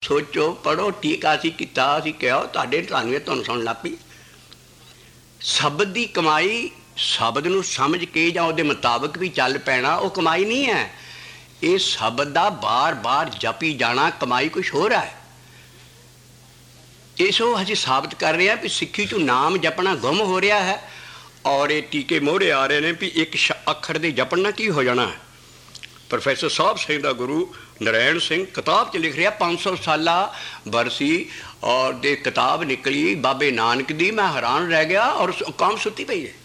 सोचो पढ़ो टीका असीं कीता असीं कहा तुहानूं ये धुन सुन लग पई। शब्द की कमाई शब्द नूं समझ के जां उहदे मुताबिक भी चल पैना वो कमाई नहीं है। ये शब्द का बार बार जपी जाना कमाई कुछ होर है। इसो असीं साबित कर रहे हैं भी सिक्खी चों नाम जपना गुम हो रहा है और ये टीके मोहरे आ रहे हैं भी एक अखर दे जपना की हो जाना है। प्रोफैसर साहब सिंह का गुरु नारायण सिंह किताब च लिख रहा 500 साला बरसी और दे किताब निकली बाबे नानक दी। मैं हैरान रह गया और कौम सुती पई है।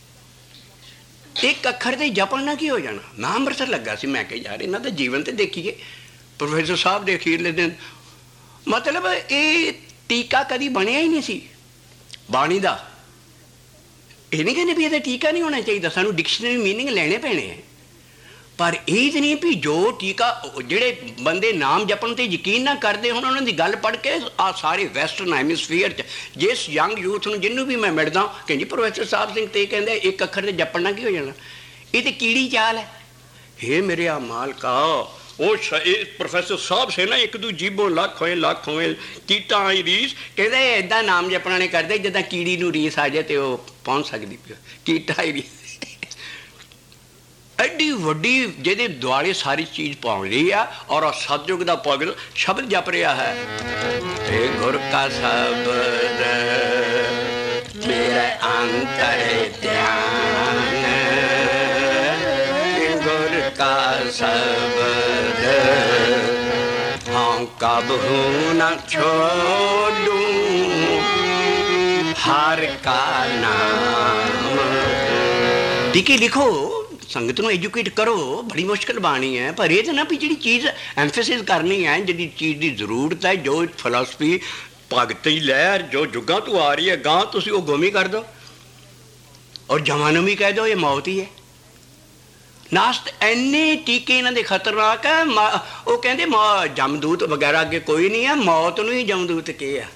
एक अखर दे जपना की हो जाना। मैं अमृतसर लगा सी, मैं कही यार इन्हां दा जीवन तो देखिए। प्रोफैसर साहब दे अखीरले दिन मतलब ये टीका कभी बनया ही नहीं सी बाणी का। ये नहीं कहने भी ये टीका नहीं होना चाहिए, सानू डिक्शनरी मीनिंग लेने पैने हैं। पर ये तो नहीं भी जो टीका जिहड़े बंदे नाम जपन ते यकीन ना करते हुण उन्हां दी गल पढ़ के आ सारे वैसटर्न हैमिसफीयर च जिस यंग यूथ नूं जिन्नू भी मैं मिलदा कि जी प्रोफैसर साहब सिंह ते कहंदे एक अखर ते जपना की हो जाना। ये तो कीड़ी चाल है। हे मेरे आ मालका वो प्रोफैसर साहब से ना एक दू जीबों लख होए कीटा आई रीस कहते इदा नाम जपना नहीं करते जिदा कीड़ी नूं रीस आ जाए तो वह पहुँच सकती पी कीटा आई रीस एडी वड्डी जिहदे दुआले सारी चीज़ पाउण लई आ और सतयुग दा पागल शब्द जप रहा है। ते गुर का शब्द मेरा अंतर ध्यान, गुर का शब्द हाँ कबहू न छोड़ूं हर का नाम। टीके लिखो संगत नूं एजुकेट करो, बड़ी मुश्किल बाणी है। पर यह तो ना भी जी चीज़ एम्फेसिस करनी है जी चीज़ की जरूरत है जो फिलासफी भगती लहर जो जुगां तो आ रही है गां तुसीं वो गुम ही कर दो और जमानों भी कह दो ये मौत ही है। नास्त इन्ने टीके इन्हां दे खतरनाक है। वो कहते जमदूत वगैरह अगे कोई नहीं है, मौत नूं ही जमदूत के है।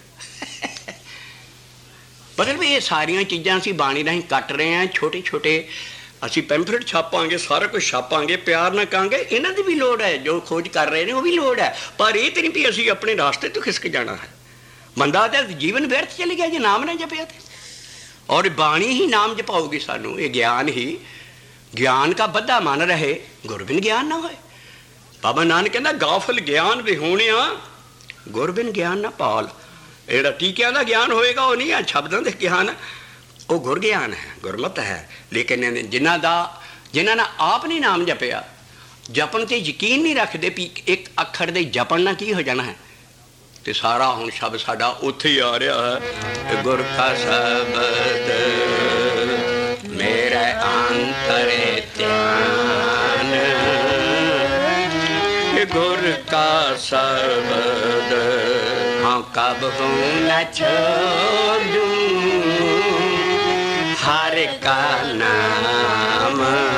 मतलब ये सारिया चीज़ां असीं बाणी राहीं कट रहे हैं। छोटे छोटे असी पैंफलेट छापांगे, सारा कुछ छापांगे, प्यार ना कहांगे। इन्हां दी भी लोड़ है जो खोज कर रहे हैं, वो भी लोड़ है। पर ये तो नहीं भी असी अपने रास्ते तो खिसक जाना है। बंदा तो जीवन व्यर्थ चले गया जो नाम ना जपया थे। और बाणी ही नाम जपाओगी सानू। ये ज्ञान ही ज्ञान का बद्धा मन रहे, गुरबिन ज्ञान ना होए। बाबा नानक कहना गाफल ज्ञान विहोणिया गुरबिन ज्ञान ना पाल। ये टीकिया का ज्ञान होएगा वो नहीं है, शब्दों के ज्ञान वो गुर ज्ञान है, गुरमत है। लेकिन जिन्हों ने आप नहीं नाम जपया, जपन से यकीन नहीं रखते भी एक अखर दे जपन ना की हो जाना है, तो सारा हुण शब्द साडा उत्थे ही आ रहा है। गुर का शब्द मेरे अंतरे ध्यान, गुर का शब्द हाँ कबहू न छोड़ूं हर का नाम।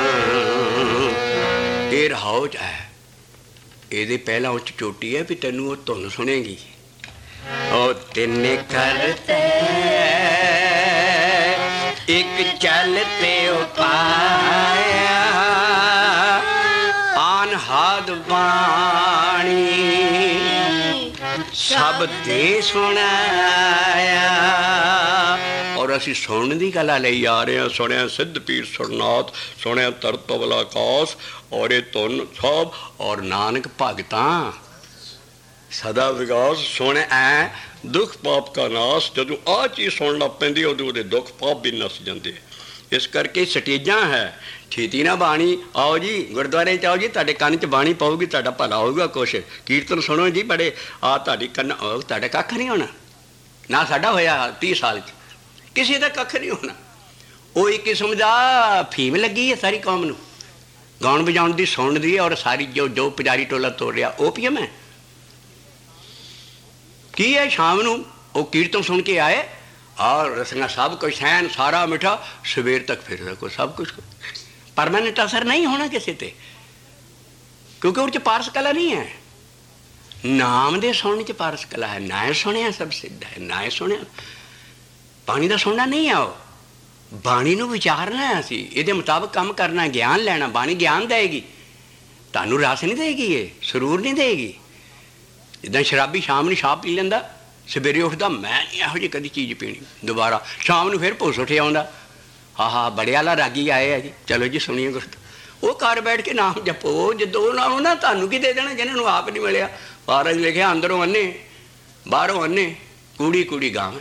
ये राहौज है, ये पहला उच्च चोटी है भी तेनू वो धुन सुनेगी। ओ तिन्ने करते एक चलते उपाया आन हाद बाणी सब ते सुनाया। और असी सुनने की गल ले आ रहे हैं। सुनिया सिद्ध पीर सुरनाथ, सुनिया तरत वाला आकाश और ये धुन साहब और नानक भगतां सदा विकास सुने ऐ दुख पाप का नाश। जो आ चीज़ सुन लग पैंदी उदों उहदे दुख पाप भी नस जाते। इस करके स्टेजां है छेती ना बाणी आओ जी गुरुद्वारे च आओ जी तुहाडे कन्न च बाणी पाऊगी तुहाडा भला होगा। कुछ कीर्तन सुनो जी बड़े आ तुहाडी कन्न तुहाडा कख नहीं होना ना। साडा होया 30 साल च किसी का कख नहीं होना। वो एक किस्म का फीम लगी है सारी कौम नूं गाउन बजाउण दी सुणन दी। और सारी जो पुजारी टोला तोड़ रहा ओपीएम है की है। शाम नूं वो कीर्तन सुन के आए और रसना सब कुछ सैन सारा मिठा सवेर तक फिर को सब कुछ परमानेंट असर नहीं होना किसी ते, क्योंकि उस पारस कला नहीं है। नाम दे सुनने च पारस कला है। ना सुनिया सब सिद्ध है, ना सुनिया बाणी का सुनना नहीं आओ। बाणी नूं विचारना है, असी ये मुताबिक काम करना, ज्ञान लेना। बाणी ज्ञान देगी, तुहानूं रस नहीं देगी, ये सुरूर नहीं देगी। ਜਿੱਦਾਂ ਸ਼ਰਾਬੀ ਸ਼ਾਮ ਨੂੰ ਸ਼ਰਾਬ ਪੀ ਲੈਂਦਾ, ਸਵੇਰੇ ਉੱਠਦਾ ਮੈਂ ਨਹੀਂ ਇਹੋ ਜਿਹੀ ਕਦੀ ਚੀਜ਼ ਪੀਣੀ, ਦੁਬਾਰਾ ਸ਼ਾਮ ਨੂੰ ਫਿਰ ਭੁੱਸ ਉੱਠ ਆਉਂਦਾ, ਹਾਂ ਬੜੇ ਵਾਲਾ ਰਾਗੀ ਆਏ ਆ ਜੀ, ਚਲੋ ਜੀ ਸੁਣੀਏ ਕੁਛ। ਉਹ ਘਰ ਬੈਠ ਕੇ ਨਾਮ ਜਪੋ, ਜਦੋਂ ਨਾ ਤੁਹਾਨੂੰ ਕੀ ਦੇ ਦੇਣਾ ਜਿਹਨਾਂ ਨੂੰ ਆਪ ਨਹੀਂ ਮਿਲਿਆ। ਮਹਾਰਾਜ ਲਿਖਿਆ ਅੰਦਰੋਂ ਅੰਨੇ ਬਾਹਰੋਂ ਅੰਨੇ, ਕੂੜੀ ਕੂੜੀ ਗਾਂ।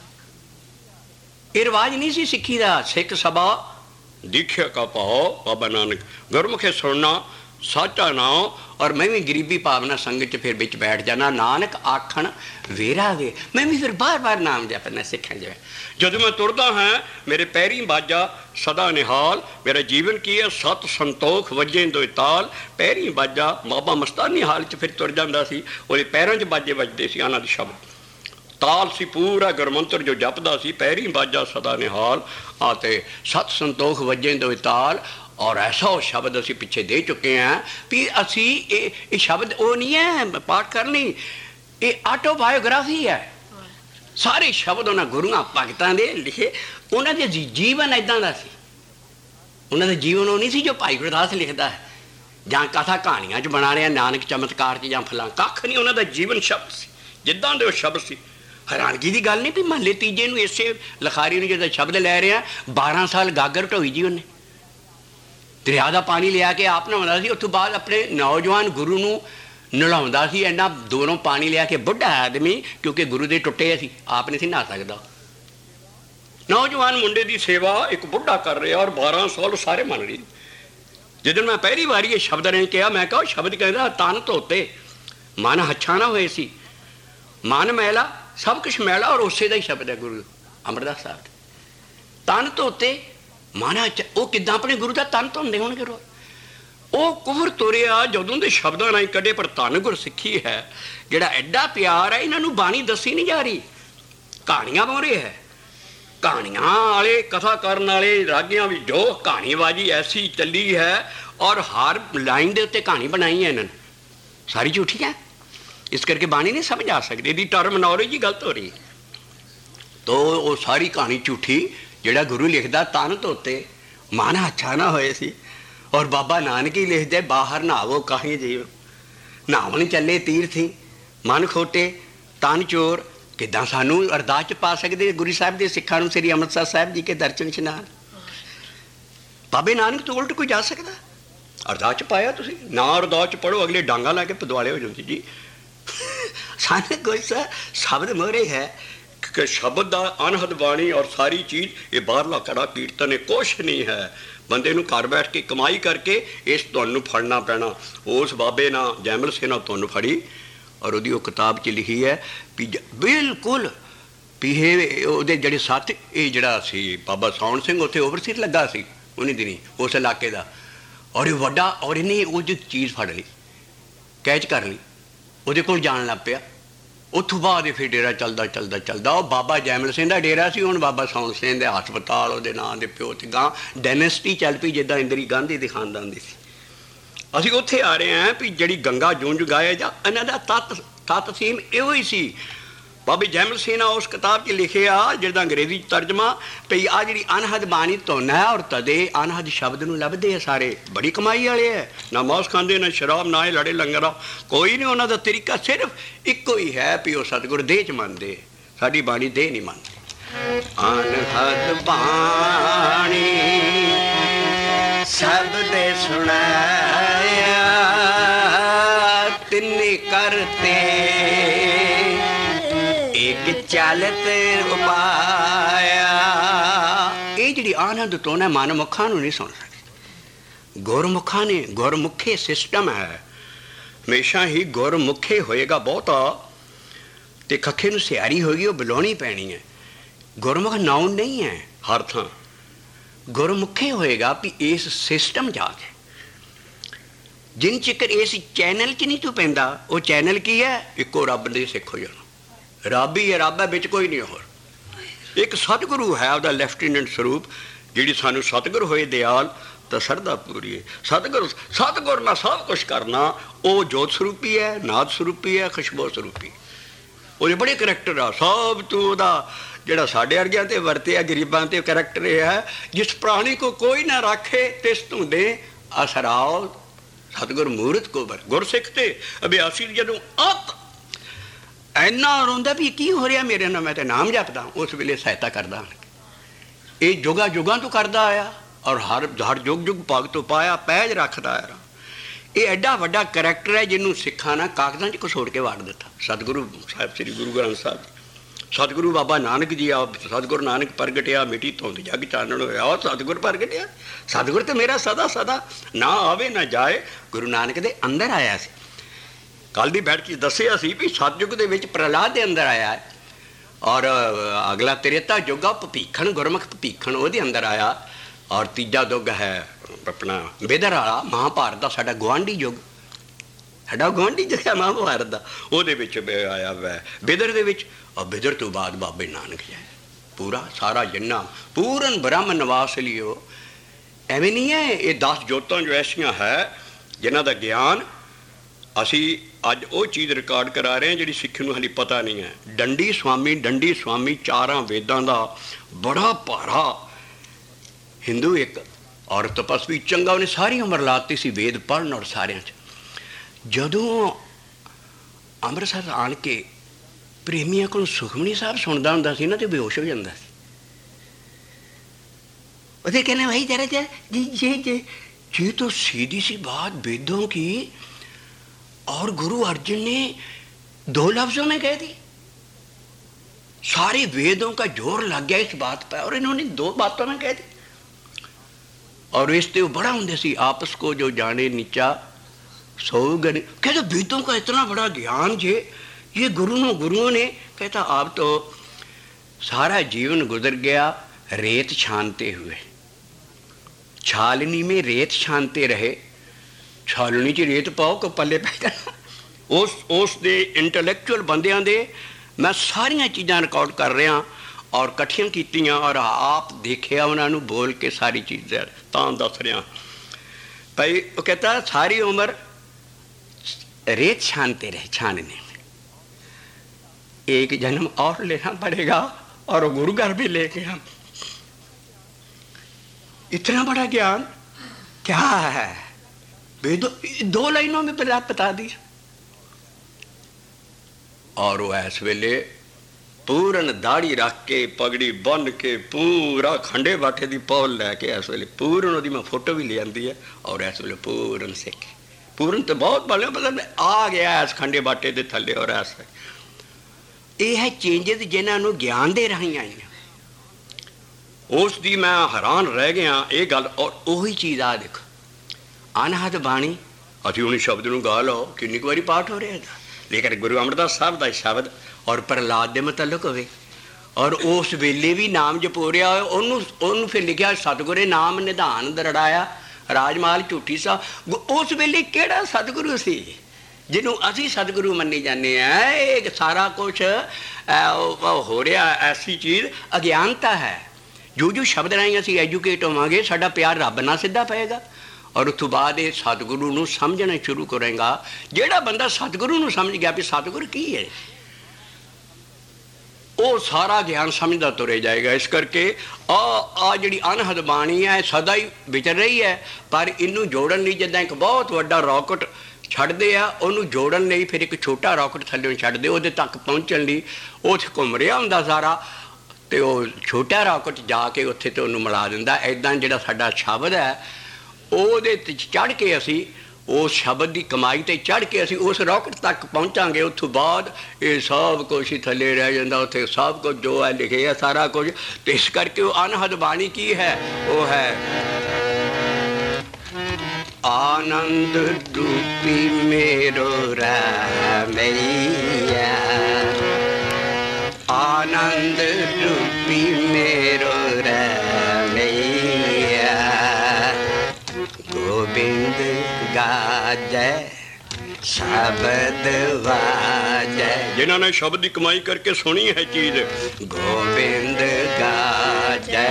ਇਹ ਰਿਵਾਜ ਨਹੀਂ ਸੀ ਸਿੱਖੀ ਦਾ। ਸਿੱਖ ਸਭਾ ਦੀਖਿਆ ਕਾ ਭਾਓ, ਬਾਬਾ ਨਾਨਕ ਗੁਰਮੁਖੇ ਸੁਣਨਾ ਸਾਚਾ ਨਾਮ। ਔਰ ਮੈਂ ਵੀ ਗਰੀਬੀ ਭਾਵਨਾ ਸੰਗਤ 'ਚ ਫਿਰ ਵਿੱਚ ਬੈਠ ਜਾਣਾ, ਨਾਨਕ ਆਖਣ ਵੇਰਾ ਵੇ। ਮੈਂ ਵੀ ਫਿਰ ਬਾਰ ਬਾਰ ਨਾਮ ਜਪਣਾ ਸਿੱਖਾਂ ਜਿਵੇਂ। ਜਦੋਂ ਮੈਂ ਤੁਰਦਾ ਹਾਂ ਮੇਰੇ ਪੈਰੀਂ ਬਾਜਾ ਸਦਾ ਨਿਹਾਲ, ਮੇਰਾ ਜੀਵਨ ਕੀ ਹੈ ਸਤ ਸੰਤੋਖ ਵੱਜੇ ਦੋਇ ਤਾਲ। ਪੈਰੀਂ ਬਾਜਾ ਬਾਬਾ ਮਸਤਾਨੀ ਹਾਲ 'ਚ ਫਿਰ ਤੁਰ ਜਾਂਦਾ ਸੀ, ਉਹਦੇ ਪੈਰਾਂ 'ਚ ਬਾਜੇ ਵੱਜਦੇ ਸੀ, ਉਹਨਾਂ ਦੇ ਸ਼ਬਦ ਤਾਲ ਸੀ ਪੂਰਾ ਗੁਰਮੰਤਰ ਜੋ ਜਪਦਾ ਸੀ। ਪੈਰੀਂ ਬਾਜਾ ਸਦਾ ਨਿਹਾਲ ਅਤੇ ਸਤ ਸੰਤੋਖ ਵੱਜੇ ਦੋਇ ਤਾਲ। ਔਰ ਐਸਾ ਉਹ ਸ਼ਬਦ ਅਸੀਂ ਪਿੱਛੇ ਦੇ ਚੁੱਕੇ ਹਾਂ ਵੀ ਅਸੀਂ ਇਹ ਸ਼ਬਦ ਉਹ ਨਹੀਂ ਹੈ ਪਾਠ ਕਰਨੀ, ਇਹ ਆਟੋਬਾਇਓਗ੍ਰਾਫੀ ਹੈ। ਸਾਰੇ ਸ਼ਬਦ ਉਹਨਾਂ ਗੁਰੂਆਂ ਭਗਤਾਂ ਦੇ ਲਿਖੇ। ਉਹਨਾਂ ਦੇ ਜੀਵਨ ਇੱਦਾਂ ਦਾ ਸੀ, ਉਹਨਾਂ ਦਾ ਜੀਵਨ ਉਹ ਨਹੀਂ ਸੀ ਜੋ ਭਾਈ ਗੁਰਦਾਸ ਲਿਖਦਾ ਹੈ ਜਾਂ ਕਥਾ ਕਹਾਣੀਆਂ 'ਚ ਬਣਾ ਰਿਹਾ, ਨਾਨਕ ਚਮਤਕਾਰ 'ਚ ਜਾਂ ਫਲਾਂ, ਕੱਖ ਨਹੀਂ। ਉਹਨਾਂ ਦਾ ਜੀਵਨ ਸ਼ਬਦ ਸੀ, ਜਿੱਦਾਂ ਦੇ ਉਹ ਸ਼ਬਦ ਸੀ। ਹੈਰਾਨਗੀ ਦੀ ਗੱਲ ਨਹੀਂ ਵੀ ਮਹੱਲੇ ਤੀਜੇ ਨੂੰ ਇਸੇ ਲਿਖਾਰੀ ਨੂੰ ਜਦੋਂ ਸ਼ਬਦ ਲੈ ਰਿਹਾ, 12 ਸਾਲ ਗਾਗਰ ਢੋਈ ਜੀ ਉਹਨੇ, ਦਰਿਆ ਦਾ ਪਾਣੀ ਲਿਆ ਕੇ ਆਪ ਨਹਾਉਂਦਾ ਸੀ। ਉਸ ਤੋਂ ਬਾਅਦ ਆਪਣੇ ਨੌਜਵਾਨ ਗੁਰੂ ਨੂੰ ਨਲਾਉਂਦਾ ਸੀ। ਇੰਨਾ ਦੂਰੋਂ ਪਾਣੀ ਲਿਆ ਕੇ, ਬੁੱਢਾ ਆਦਮੀ ਕਿਉਂਕਿ ਗੁਰੂ ਦੇ ਟੁੱਟੇ ਸੀ, ਆਪ ਨਹੀਂ ਸੀ ਨਹਾ ਸਕਦਾ। ਨੌਜਵਾਨ ਮੁੰਡੇ ਦੀ ਸੇਵਾ ਇੱਕ ਬੁੱਢਾ ਕਰ ਰਿਹਾ ਔਰ 12 ਸਾਲ ਸਾਰੇ ਮੰਨ ਰਹੀ। ਜਦੋਂ ਮੈਂ ਪਹਿਲੀ ਵਾਰੀ ਇਹ ਸ਼ਬਦ ਨੇ ਕਿਹਾ, ਮੈਂ ਕਿਹਾ ਉਹ ਸ਼ਬਦ ਕਹਿੰਦਾ ਤਨ ਧੋਤੇ ਮਨ ਹੱਛਾ ਨਾ ਹੋਏ ਸੀ, ਮਨ ਮੈਲਾ ਸਭ ਕੁਛ ਮੈਲਾ। ਔਰ ਉਸੇ ਦਾ ਹੀ ਸ਼ਬਦ ਹੈ ਗੁਰੂ ਅਮਰਦਾਸ ਸਾਹਿਬ, ਤਨ ਧੋਤੇ ਮਨ। ਉਹ ਕਿੱਦਾਂ ਆਪਣੇ ਗੁਰੂ ਦਾ ਤਨ ਧੋਂਦੇ ਹੋਣਗੇ? ਉਹ ਕੁਫਰ ਤੁਰਿਆ ਜਦੋਂ ਦੇ ਸ਼ਬਦਾਂ ਨਾਲ ਕੱਢੇ। ਪਰ ਧੰਨ ਗੁਰ ਸਿੱਖੀ ਹੈ, ਜਿਹੜਾ ਐਡਾ ਪਿਆਰ ਹੈ। ਇਹਨਾਂ ਨੂੰ ਬਾਣੀ ਦੱਸੀ ਨਹੀਂ ਜਾ ਰਹੀ, ਕਹਾਣੀਆਂ ਬਣ ਰਹੀ ਹੈ। ਕਹਾਣੀਆਂ ਵਾਲੇ ਕਥਾ ਕਰਨ ਵਾਲੇ ਰਾਗੀਆਂ ਵੀ ਜੋ ਕਹਾਣੀਬਾਜ਼ੀ ਐਸੀ ਚੱਲੀ ਹੈ, ਔਰ ਹਰ ਲਾਈਨ ਦੇ ਉੱਤੇ ਕਹਾਣੀ ਬਣਾਈ ਹੈ ਇਹਨਾਂ ਨੇ, ਸਾਰੀ ਝੂਠੀ ਹੈ। ਇਸ ਕਰਕੇ ਬਾਣੀ ਨਹੀਂ ਸਮਝ ਆ ਸਕਦੀ, ਇਹਦੀ ਟਰਮਨੋਲੋਜੀ ਗਲਤ ਹੋ ਰਹੀ। ਤੋ ਉਹ ਸਾਰੀ ਕਹਾਣੀ ਝੂਠੀ। ਜਿਹੜਾ ਗੁਰੂ ਲਿਖਦਾ ਤਨ ਧੋਤੇ ਮਨ ਹੱਛਾ ਨਾ ਹੋਏ ਸੀ। ਔਰ ਬਾਬਾ ਨਾਨਕ ਹੀ ਲਿਖਦੇ ਬਾਹਰ ਨਹਾਵੋ ਕਾਹੀ ਜੀਵ, ਨਹਾਵਣ ਚੱਲੇ ਤੀਰਥੀ ਮਨ ਖੋਟੇ ਤਨ ਚੋਰ। ਕਿੱਦਾਂ ਸਾਨੂੰ ਅਰਦਾਸ 'ਚ ਪਾ ਸਕਦੇ ਗੁਰੂ ਸਾਹਿਬ ਦੇ ਸਿੱਖਾਂ ਨੂੰ ਸ੍ਰੀ ਅੰਮ੍ਰਿਤਸਰ ਸਾਹਿਬ ਜੀ ਕੇ ਦਰਸ਼ਨ ਇਸ਼ਨਾਨ? ਬਾਬੇ ਨਾਨਕ ਤੋਂ ਉਲਟ ਕੋਈ ਜਾ ਸਕਦਾ? ਅਰਦਾਸ 'ਚ ਪਾਇਆ ਤੁਸੀਂ ਨਾ, ਅਰਦਾਸ 'ਚ ਪੜ੍ਹੋ, ਅਗਲੇ ਡਾਂਗਾ ਲਾ ਕੇ ਪਦਵਾਲੇ ਹੋ ਜਾਂਦੇ ਜੀ। ਸਾਨੂੰ ਕੋਈ ਸ਼ਬਦ ਮੋਹਰੇ ਹੈ ਕਿ ਸ਼ਬਦ ਦਾ ਅਨਹਦ ਬਾਣੀ ਔਰ ਸਾਰੀ ਚੀਜ਼ ਇਹ ਬਾਹਰਲਾ ਕੜਾ ਕੀਰਤਨ ਇਹ ਕੁਛ ਨਹੀਂ ਹੈ। ਬੰਦੇ ਨੂੰ ਘਰ ਬੈਠ ਕੇ ਕਮਾਈ ਕਰਕੇ ਇਸ ਤੁਹਾਨੂੰ ਫੜਨਾ ਪੈਣਾ। ਉਸ ਬਾਬੇ ਨਾਲ ਜੈਮਲ ਸਿੰਘ ਨਾਲ ਤੁਹਾਨੂੰ ਫੜੀ, ਔਰ ਉਹਦੀ ਉਹ ਕਿਤਾਬ 'ਚ ਲਿਖੀ ਹੈ ਵੀ ਬਿਲਕੁਲ ਵੀ ਇਹ ਉਹਦੇ ਜਿਹੜੇ ਸਾਥੀ, ਇਹ ਜਿਹੜਾ ਸੀ ਬਾਬਾ ਸੌਣ ਸਿੰਘ ਉੱਥੇ ਓਵਰਸੀਅਰ ਲੱਗਾ ਸੀ ਉਹਨੀ ਦਿਨੀ ਉਸ ਇਲਾਕੇ ਦਾ, ਔਰ ਇਹ ਵੱਡਾ, ਔਰ ਇਹਨੇ ਉਹ ਜੋ ਚੀਜ਼ ਫੜ ਲਈ, ਕੈਚ ਕਰ ਲਈ, ਉਹਦੇ ਕੋਲ ਜਾਣ ਲੱਗ ਪਿਆ। ਉੱਥੋਂ ਬਾਅਦ ਫਿਰ ਡੇਰਾ ਚੱਲਦਾ ਉਹ ਬਾਬਾ ਜੈਮਲ ਸਿੰਘ ਦਾ ਡੇਰਾ ਸੀ। ਹੁਣ ਬਾਬਾ ਸੌਣ ਸਿੰਘ ਦੇ ਹਸਪਤਾਲ ਉਹਦੇ ਨਾਂ ਦੇ ਪਿਓ ਤੇ ਗਾਂ ਡਾਇਨੈਸਟੀ ਚੱਲ ਪਈ, ਜਿੱਦਾਂ ਇੰਦਰੀ ਗਾਂਧੀ ਦੇ ਖਾਨਦਾਨ ਦੀ ਸੀ। ਅਸੀਂ ਉੱਥੇ ਆ ਰਹੇ ਹਾਂ ਵੀ ਜਿਹੜੀ ਗੰਗਾ ਜੂੰਝ ਗਾਏ ਜਾਂ ਇਹਨਾਂ ਦਾ ਤਤ ਸੀਮ ਇਹੋ ਹੀ ਸੀ। ਬਾਬਾ ਜੈਮਲ ਸਿੰਘ ਨੇ ਉਸ ਕਿਤਾਬ 'ਚ ਲਿਖਿਆ, ਜਿਹਦਾ ਅੰਗਰੇਜ਼ੀ ਤਰਜਮਾ ਭਈ ਆਹ ਜਿਹੜੀ ਅਨਹਦ ਬਾਣੀ ਧੁਨ ਹੈ ਔਰ ਤਦੇ ਅਨਹਦ ਸ਼ਬਦ ਨੂੰ ਲੱਭਦੇ ਆ ਸਾਰੇ, ਬੜੀ ਕਮਾਈ ਵਾਲੇ ਹੈ। ਨਾ ਮੌਸ ਖਾਂਦੇ ਨਾ ਸ਼ਰਾਬ ਨਾ ਲੜੇ ਲੰਗਰਾ, ਕੋਈ ਨਹੀਂ। ਉਹਨਾਂ ਦਾ ਤਰੀਕਾ ਸਿਰਫ ਇੱਕੋ ਹੀ ਹੈ ਵੀ ਉਹ ਸਤਿਗੁਰ ਦੇਹ 'ਚ ਮੰਨਦੇ, ਸਾਡੀ ਬਾਣੀ ਦੇਹ ਨਹੀਂ ਮੰਨਦੀ। ਅਨਹਦ ਬਾਣੀ ਸਭ ਦੇ ਸੁਣਾਇਆ ਤਿੰਨੇ ਕਰਤੇ ਇੱਕ ਚਾਲਤ ਉਪਾਇਆ। ਇਹ ਜਿਹੜੀ ਆਨੰਦ ਤੋਂ ਹੈ ਮਨਮੁਖਾਂ ਨੂੰ ਨਹੀਂ ਸੁਣ ਸਕਦੀ, ਗੁਰਮੁਖਾਂ ਨੇ। ਗੁਰਮੁਖੇ ਸਿਸਟਮ ਹੈ, ਹਮੇਸ਼ਾ ਹੀ ਗੁਰਮੁਖੇ ਹੋਏਗਾ ਬਹੁਤਾ, ਤੇ ਖੱਖੇ ਨੂੰ ਸਿਆਰੀ ਹੋਏਗੀ ਉਹ ਬੁਲਾਉਣੀ ਪੈਣੀ ਹੈ। ਗੁਰਮੁਖ ਨਾਉਨ ਨਹੀਂ ਹੈ ਹਰ ਥਾਂ, ਗੁਰਮੁਖੇ ਹੋਏਗਾ ਵੀ ਇਸ ਸਿਸਟਮ ਜਾ ਕੇ। ਜਿਨ ਚਿਕਰ ਇਸ ਚੈਨਲ 'ਚ ਨਹੀਂ ਤੂੰ ਪੈਂਦਾ, ਉਹ ਚੈਨਲ ਕੀ ਹੈ? ਇੱਕੋ ਰੱਬ ਦੇ ਸਿੱਖ ਹੋ ਜਾਣਾ, ਰੱਬ ਹੀ ਹੈ, ਰੱਬ ਹੈ, ਵਿੱਚ ਕੋਈ ਨਹੀਂ ਹੋਰ। ਇੱਕ ਸਤਿਗੁਰੂ ਹੈ ਉਹਦਾ ਲੈਫਟੀਨੈਂਟ ਸਰੂਪ, ਜਿਹੜੀ ਸਾਨੂੰ ਸਤਿਗੁਰ ਹੋਏ ਦਿਆਲ ਤਾਂ ਸਰਦਾ ਪੂਰੀ ਹੈ। ਸਤਿਗੁਰ ਨਾਲ ਸਭ ਕੁਛ ਕਰਨਾ। ਉਹ ਜੋਤ ਸਰੂਪੀ ਹੈ, ਨਾਦ ਸਰੂਪੀ ਹੈ, ਖੁਸ਼ਬੂ ਸਰੂਪੀ। ਉਹਦੇ ਬੜੇ ਕਰੈਕਟਰ ਆ। ਸਭ ਤੋਂ ਉਹਦਾ ਜਿਹੜਾ ਸਾਡੇ ਵਰਗਿਆਂ ਤੇ ਵਰਤਿਆ ਗਰੀਬਾਂ ਤੇ ਕਰੈਕਟਰ ਇਹ ਹੈ, ਜਿਸ ਪ੍ਰਾਣੀ ਕੋ ਕੋਈ ਨਾ ਰਾਖੇ ਤਿਸ ਤੂੰ ਦੇ ਅਸਰਾਓ ਸਤਿਗੁਰ ਮੂਰਤ ਕੋ ਬਰ। ਗੁਰਸਿੱਖ ਤੇ ਅਭਿਆਸੀ ਜਦੋਂ ਅਤ ਇੰਨਾ ਰੋਂਦਾ ਵੀ ਕੀ ਹੋ ਰਿਹਾ ਮੇਰੇ ਨਾਲ, ਮੈਂ ਤਾਂ ਨਾਮ ਜਪਦਾ। ਉਸ ਵੇਲੇ ਸਹਾਇਤਾ ਕਰਦਾ। ਇਹ ਜੁਗਾਂ ਜੁਗਾਂ ਤੋਂ ਕਰਦਾ ਆਇਆ ਔਰ ਹਰ ਯੁੱਗ ਯੁੱਗ ਭਗਤ ਪਾਇਆ ਪੈਜ ਰੱਖਦਾ ਆਇਆ। ਇਹ ਐਡਾ ਵੱਡਾ ਕਰੈਕਟਰ ਹੈ ਜਿਹਨੂੰ ਸਿੱਖਾਂ ਨੇ ਕਾਗਜ਼ਾਂ 'ਚ ਘਸੋੜ ਕੇ ਵਾੜ ਦਿੱਤਾ। ਸਤਿਗੁਰੂ ਸਾਹਿਬ ਸ੍ਰੀ ਗੁਰੂ ਗ੍ਰੰਥ ਸਾਹਿਬ, ਸਤਿਗੁਰੂ ਬਾਬਾ ਨਾਨਕ ਜੀ ਆ, ਸਤਿਗੁਰੂ ਨਾਨਕ ਪ੍ਰਗਟਿਆ, ਮਿੱਟੀ ਧੁੰਦ ਜਗ ਚਾਨਣ ਹੋਇਆ, ਉਹ ਸਤਿਗੁਰ ਪ੍ਰਗਟਿਆ। ਸਤਿਗੁਰ ਤੇ ਮੇਰਾ ਸਦਾ ਸਦਾ ਨਾ ਆਵੇ ਨਾ ਜਾਏ, ਗੁਰੂ ਨਾਨਕ ਦੇ ਅੰਦਰ ਆਇਆ ਸੀ। ਕੱਲ੍ਹ ਦੀ ਬੈਠ ਕੇ ਦੱਸਿਆ ਸੀ ਵੀ ਸਤਯੁਗ ਦੇ ਵਿੱਚ ਪ੍ਰਹਲਾਦ ਦੇ ਅੰਦਰ ਆਇਆ ਹੈ, ਔਰ ਅਗਲਾ ਤ੍ਰੇਤਾ ਯੁੱਗ ਆ ਭਪੀਖਣ, ਗੁਰਮੁਖ ਭਪੀਖਣ, ਉਹਦੇ ਅੰਦਰ ਆਇਆ। ਔਰ ਤੀਜਾ ਯੁੱਗ ਹੈ ਆਪਣਾ ਬਿਦਰ ਵਾਲਾ, ਮਹਾਂਭਾਰਤ ਦਾ ਸਾਡਾ ਗੁਆਂਢੀ ਯੁੱਗ, ਸਾਡਾ ਗੁਆਂਢੀ ਯੁੱਗ ਹੈ ਮਹਾਂਭਾਰਤ ਦਾ, ਉਹਦੇ ਵਿੱਚ ਆਇਆ ਵੈ ਬਿਦਰ ਦੇ ਵਿੱਚ। ਔਰ ਬਿਦਰ ਤੋਂ ਬਾਅਦ ਬਾਬੇ ਨਾਨਕ ਜੀ ਪੂਰਾ ਸਾਰਾ ਜਿੰਨਾ ਪੂਰਨ ਬ੍ਰਹਮ ਨਿਵਾਸ ਲਿਓ। ਐਵੇਂ ਨਹੀਂ ਹੈ, ਇਹ 10 ਜੋਤਾਂ ਜੋ ਐਸੀਆਂ ਹੈ ਜਿਨ੍ਹਾਂ ਦਾ ਗਿਆਨ ਅਸੀਂ ਅੱਜ ਉਹ ਚੀਜ਼ ਰਿਕਾਰਡ ਕਰਾ ਰਹੇ ਹਾਂ ਜਿਹੜੀ ਸਿੱਖੀ ਨੂੰ ਹਾਲੇ ਪਤਾ ਨਹੀਂ ਹੈ। ਡੰਡੀ ਸਵਾਮੀ 4 ਵੇਦਾਂ ਦਾ ਬੜਾ ਭਾਰਾ ਹਿੰਦੂ ਇੱਕ ਔਰ ਤਪਸਵੀ ਚੰਗਾ, ਉਹਨੇ ਸਾਰੀ ਉਮਰ ਲਾਤੀ ਸੀ ਵੇਦ ਪੜ੍ਹਨ ਔਰ ਸਾਰਿਆਂ 'ਚ। ਜਦੋਂ ਅੰਮ੍ਰਿਤਸਰ ਆਣ ਕੇ ਪ੍ਰੇਮੀਆਂ ਕੋਲੋਂ ਸੁਖਮਨੀ ਸਾਹਿਬ ਸੁਣਦਾ ਹੁੰਦਾ ਸੀ ਨਾ ਤੇ ਬੇਹੋਸ਼ ਹੋ ਜਾਂਦਾ ਸੀ। ਉਹਦੇ कहने भाई जरा जरा ये तो सीधी सी बात वेदों की, और गुरु अर्जुन ने 2 लफ्जों में कह दी। सारे वेदों का जोर लग गया इस बात पर और इन्होंने 2 बातों में कह दी। और इससे वो बड़ा होंगे सी आपस को जो जाने नीचा सो गए। कहते वेदों का इतना बड़ा ज्ञान जे ये गुरुओं ने कहता आप तो सारा जीवन गुजर गया रेत छानते हुए, छालनी में रेत छानते रहे। छालनी च रेत पाओ को पल्ले पै जाना। उस दे इंटलैक्चुअल बंदियां दे मैं सारियां चीज़ां रिकॉर्ड कर रहा और इकट्ठियां कीतियां और आप देखिया उन्होंने बोल के सारी चीज़ें तां दस रहा भाई। वो कहता सारी उम्र रेत छानते रहे, छानने में एक जन्म और लेना पड़ेगा और गुरु घर भी लेके हम। इतना बड़ा ज्ञान क्या है, वेदों 2 लाइनों में बता दिया। और वो इस वेले पूरन दाढ़ी रख के पगड़ी बन के पूरा खंडे बाटे की पौल लैके इस वेले पूरन वो मैं फोटो भी ले आती है। और इस वेले पूरन सिख, पूरन तो बहुत बड़े मतलब आ गया इस खंडे बाटे के थले। और इस ये है चेंजेस जिन्होंने ज्ञान दे राही आई उस दी मैं हैरान रह गया ये गल। और उही चीज़ आ देखो अनहद बाणी अभी उन्हें शब्द में गा लो किन्नी बारी पाठ हो रहा है, लेकिन गुरु अमरदास साहब का शब्द और प्रहलाद के मुतलक होवे और उस वेले भी नाम जपो रहा हो फिर लिखा सतगुरे नाम निधान दरड़ाया राजमाल झूठी सा। उस वेले केड़ा सतगुरु सी जिन्हों असी सतगुरु मन्नी जाने हैं। सारा कुछ हो रहा ऐसी चीज़ अज्ञानता है। जो शब्द राही असी एजुकेट होवांगे साडा प्यार रब नाल सीधा पएगा और उस तो बाद ये सतगुरु नूं समझना शुरू करेगा। जिहड़ा बंदा सतगुरु नूं समझ गया भी सतगुरु की है वो सारा ज्ञान समझदा तुरे जाएगा। इस करके आ जिहड़ी अनहद बाणी है सदा ही विचर रही है पर इनू जोड़न लई जिद्दां एक बहुत वड्डा रॉकेट छड्डदे आ उहनूं जोड़न लई फिर एक छोटा रॉकेट थल्लों छड्डदे उहदे तक पहुँचण लई उत्थे घुम रिहा हुंदा सारा ते वो छोटा रॉकेट जाके उत्थे ते उहनूं मिला दिंदा। इदां जिहड़ा साडा शब्द है ਉਹਦੇ ਤੇ ਚੜ੍ਹ ਕੇ ਅਸੀਂ ਉਸ ਸ਼ਬਦ ਦੀ ਕਮਾਈ ਤੇ ਚੜ੍ਹ ਕੇ ਅਸੀਂ ਉਸ ਰੌਕਟ ਤੱਕ ਪਹੁੰਚਾਂਗੇ। ਉਸ ਤੋਂ ਬਾਅਦ ਇਹ ਸਭ ਕੁਛ ਹੀ ਥੱਲੇ ਰਹਿ ਜਾਂਦਾ। ਉੱਥੇ ਸਭ ਕੁਝ ਜੋ ਹੈ ਲਿਖਿਆ ਸਾਰਾ ਕੁਝ। ਤੇ ਇਸ ਕਰਕੇ ਉਹ ਅਨਹਦ ਬਾਣੀ ਕੀ ਹੈ ਉਹ ਹੈ ਆਨੰਦ ਰੂਪੀ ਮੇਰੋ ਰਾਮਈਆ, आनंद रूपी मेरो रमैया, गोविंद गाजै शब्द वाजै। जिन्होंने शब्द की कमाई करके सुनी है चीज गोविंद गाजै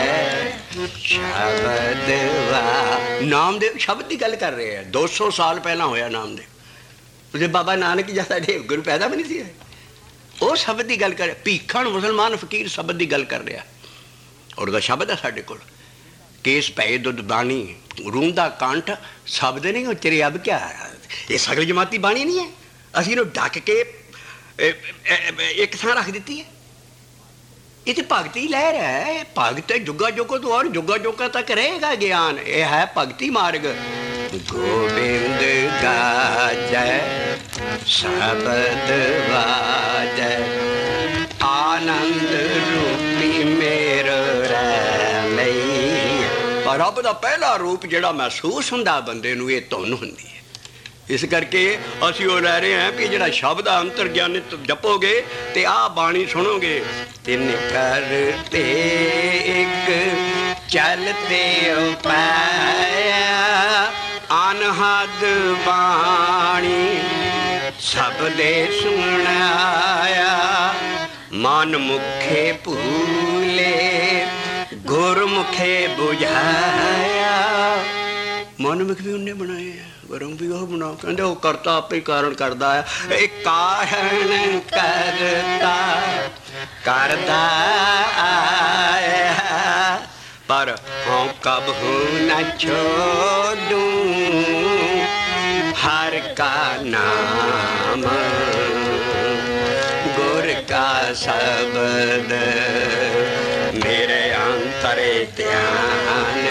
शब्द वा। नामदेव शब्द की गल कर रहे हैं। 200 साल पहला होया नामदेव। उसे बाबा नानक जैसा गुरु पैदा भी नहीं सी। वो शब्द की गल कर भीखण मुसलमान फकीर शब्द की गल कर रहा और वह शब्द है साढ़े को केस पै दुध बाणी रूंदा कंठ शब्द नहीं हो तेरे अब क्या ये सगल जमाती बाणी नहीं है। असी ढक के एक थां रख दी है। ये तो भगती लहर है। भगत जुगा जुगो तो और जुगा जुगा तक रहेगा ज्ञान। ये है भगती मार्ग। गोविंद गाजै शब्द वाजै आनंद रूपी मेरा रैलई। रब का पहला रूप जिहड़ा महसूस हुंदा बंदे नूं, ये धुन हुंदी है। इस करके असीं वो लै रहे हैं भी जिहड़ा शब्द अंतर ज्ञानित जपोगे तो आ बाणी सुनोगे। तिन करते एक चलते पाया अनहद बाणी सबदे सुनाया मन मुखे भूले गुरमुखे बुझाया। मनमुख भी उन्हें बनाया, गुरमुख भी वह बनाओ। कहते वो करता आपे कारण करता है। एक कारण करता करता आया पर हाँ कब न छोड़ूं हर का नाम गुर का शब्द मेरे अंतरे ध्यान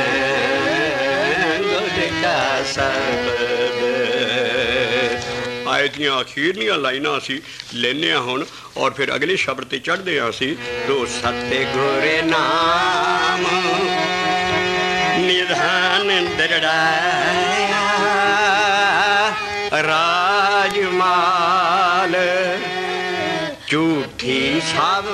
गुर का शब्द। आए दियां अखीरलियां लाइनां असीं लैने हुण और फिर अगले शब्द ते चढ़दे हां असीं। तो सत्य गुर नाम निधान दृढ़ाया राजमाल झूठी सब